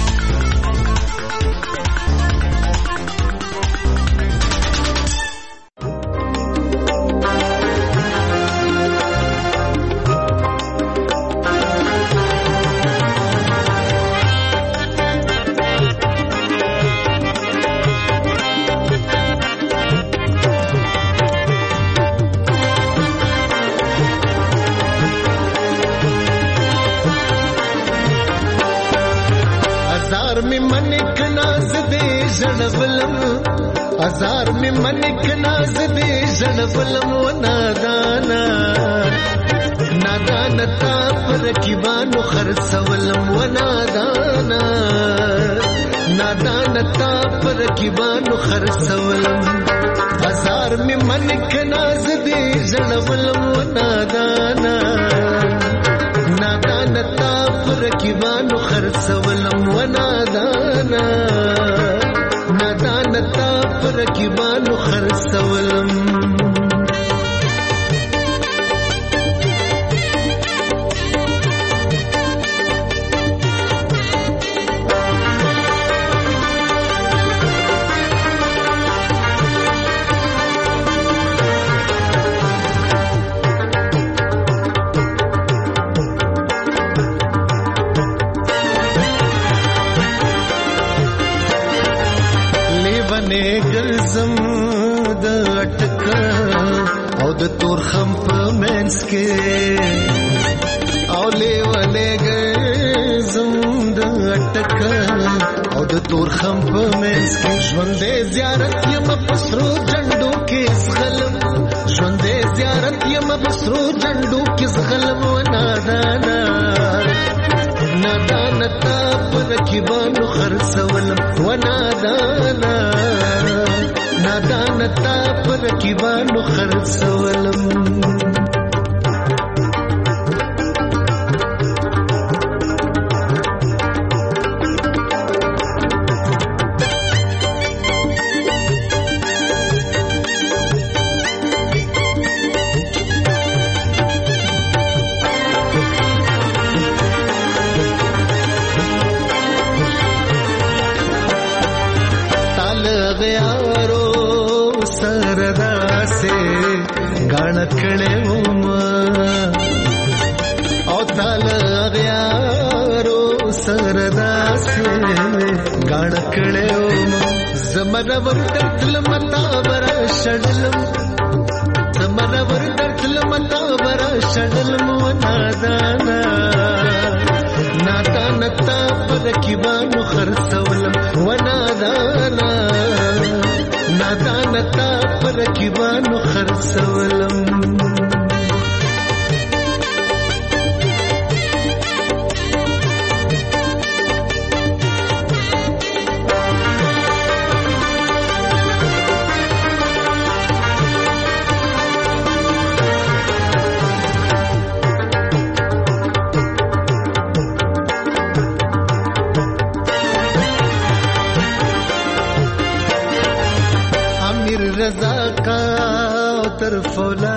हजार में मन के नाज दे जन बलम वो नादाना नादानता पर किबानो खरसवलम वो नादाना नादानता पर किबानो खरसवलम हजार में मन के नाज दे जन बलम वो नादाना नादानता पर किबानो खरसवलम वो नादाना नादानता पर किबानो खरसवलम ګرځم د اٹک او د تور خم په منس کې او لیوانه ګرځم د اٹک او د تور خم په منس کې ژوندې زیارت یم پسرو جندو کې زغلم ژوندې زیارت یم پسرو جندو کې زغلم و نادانا نادانتا پر کیبانو خرڅولم و نادانا نادانتا پر کیبانو خرڅولم کړې وم او تعالی غیارو سرداسه غاڼ کړې وم زمره ور دتل متا برا شډلم زمره ور دتل متا برا شډلم ونادانا نادانتا پر کیوانو خرڅولم ونادانا نادانتا پر کیوانو خرڅولم رضا کا طرف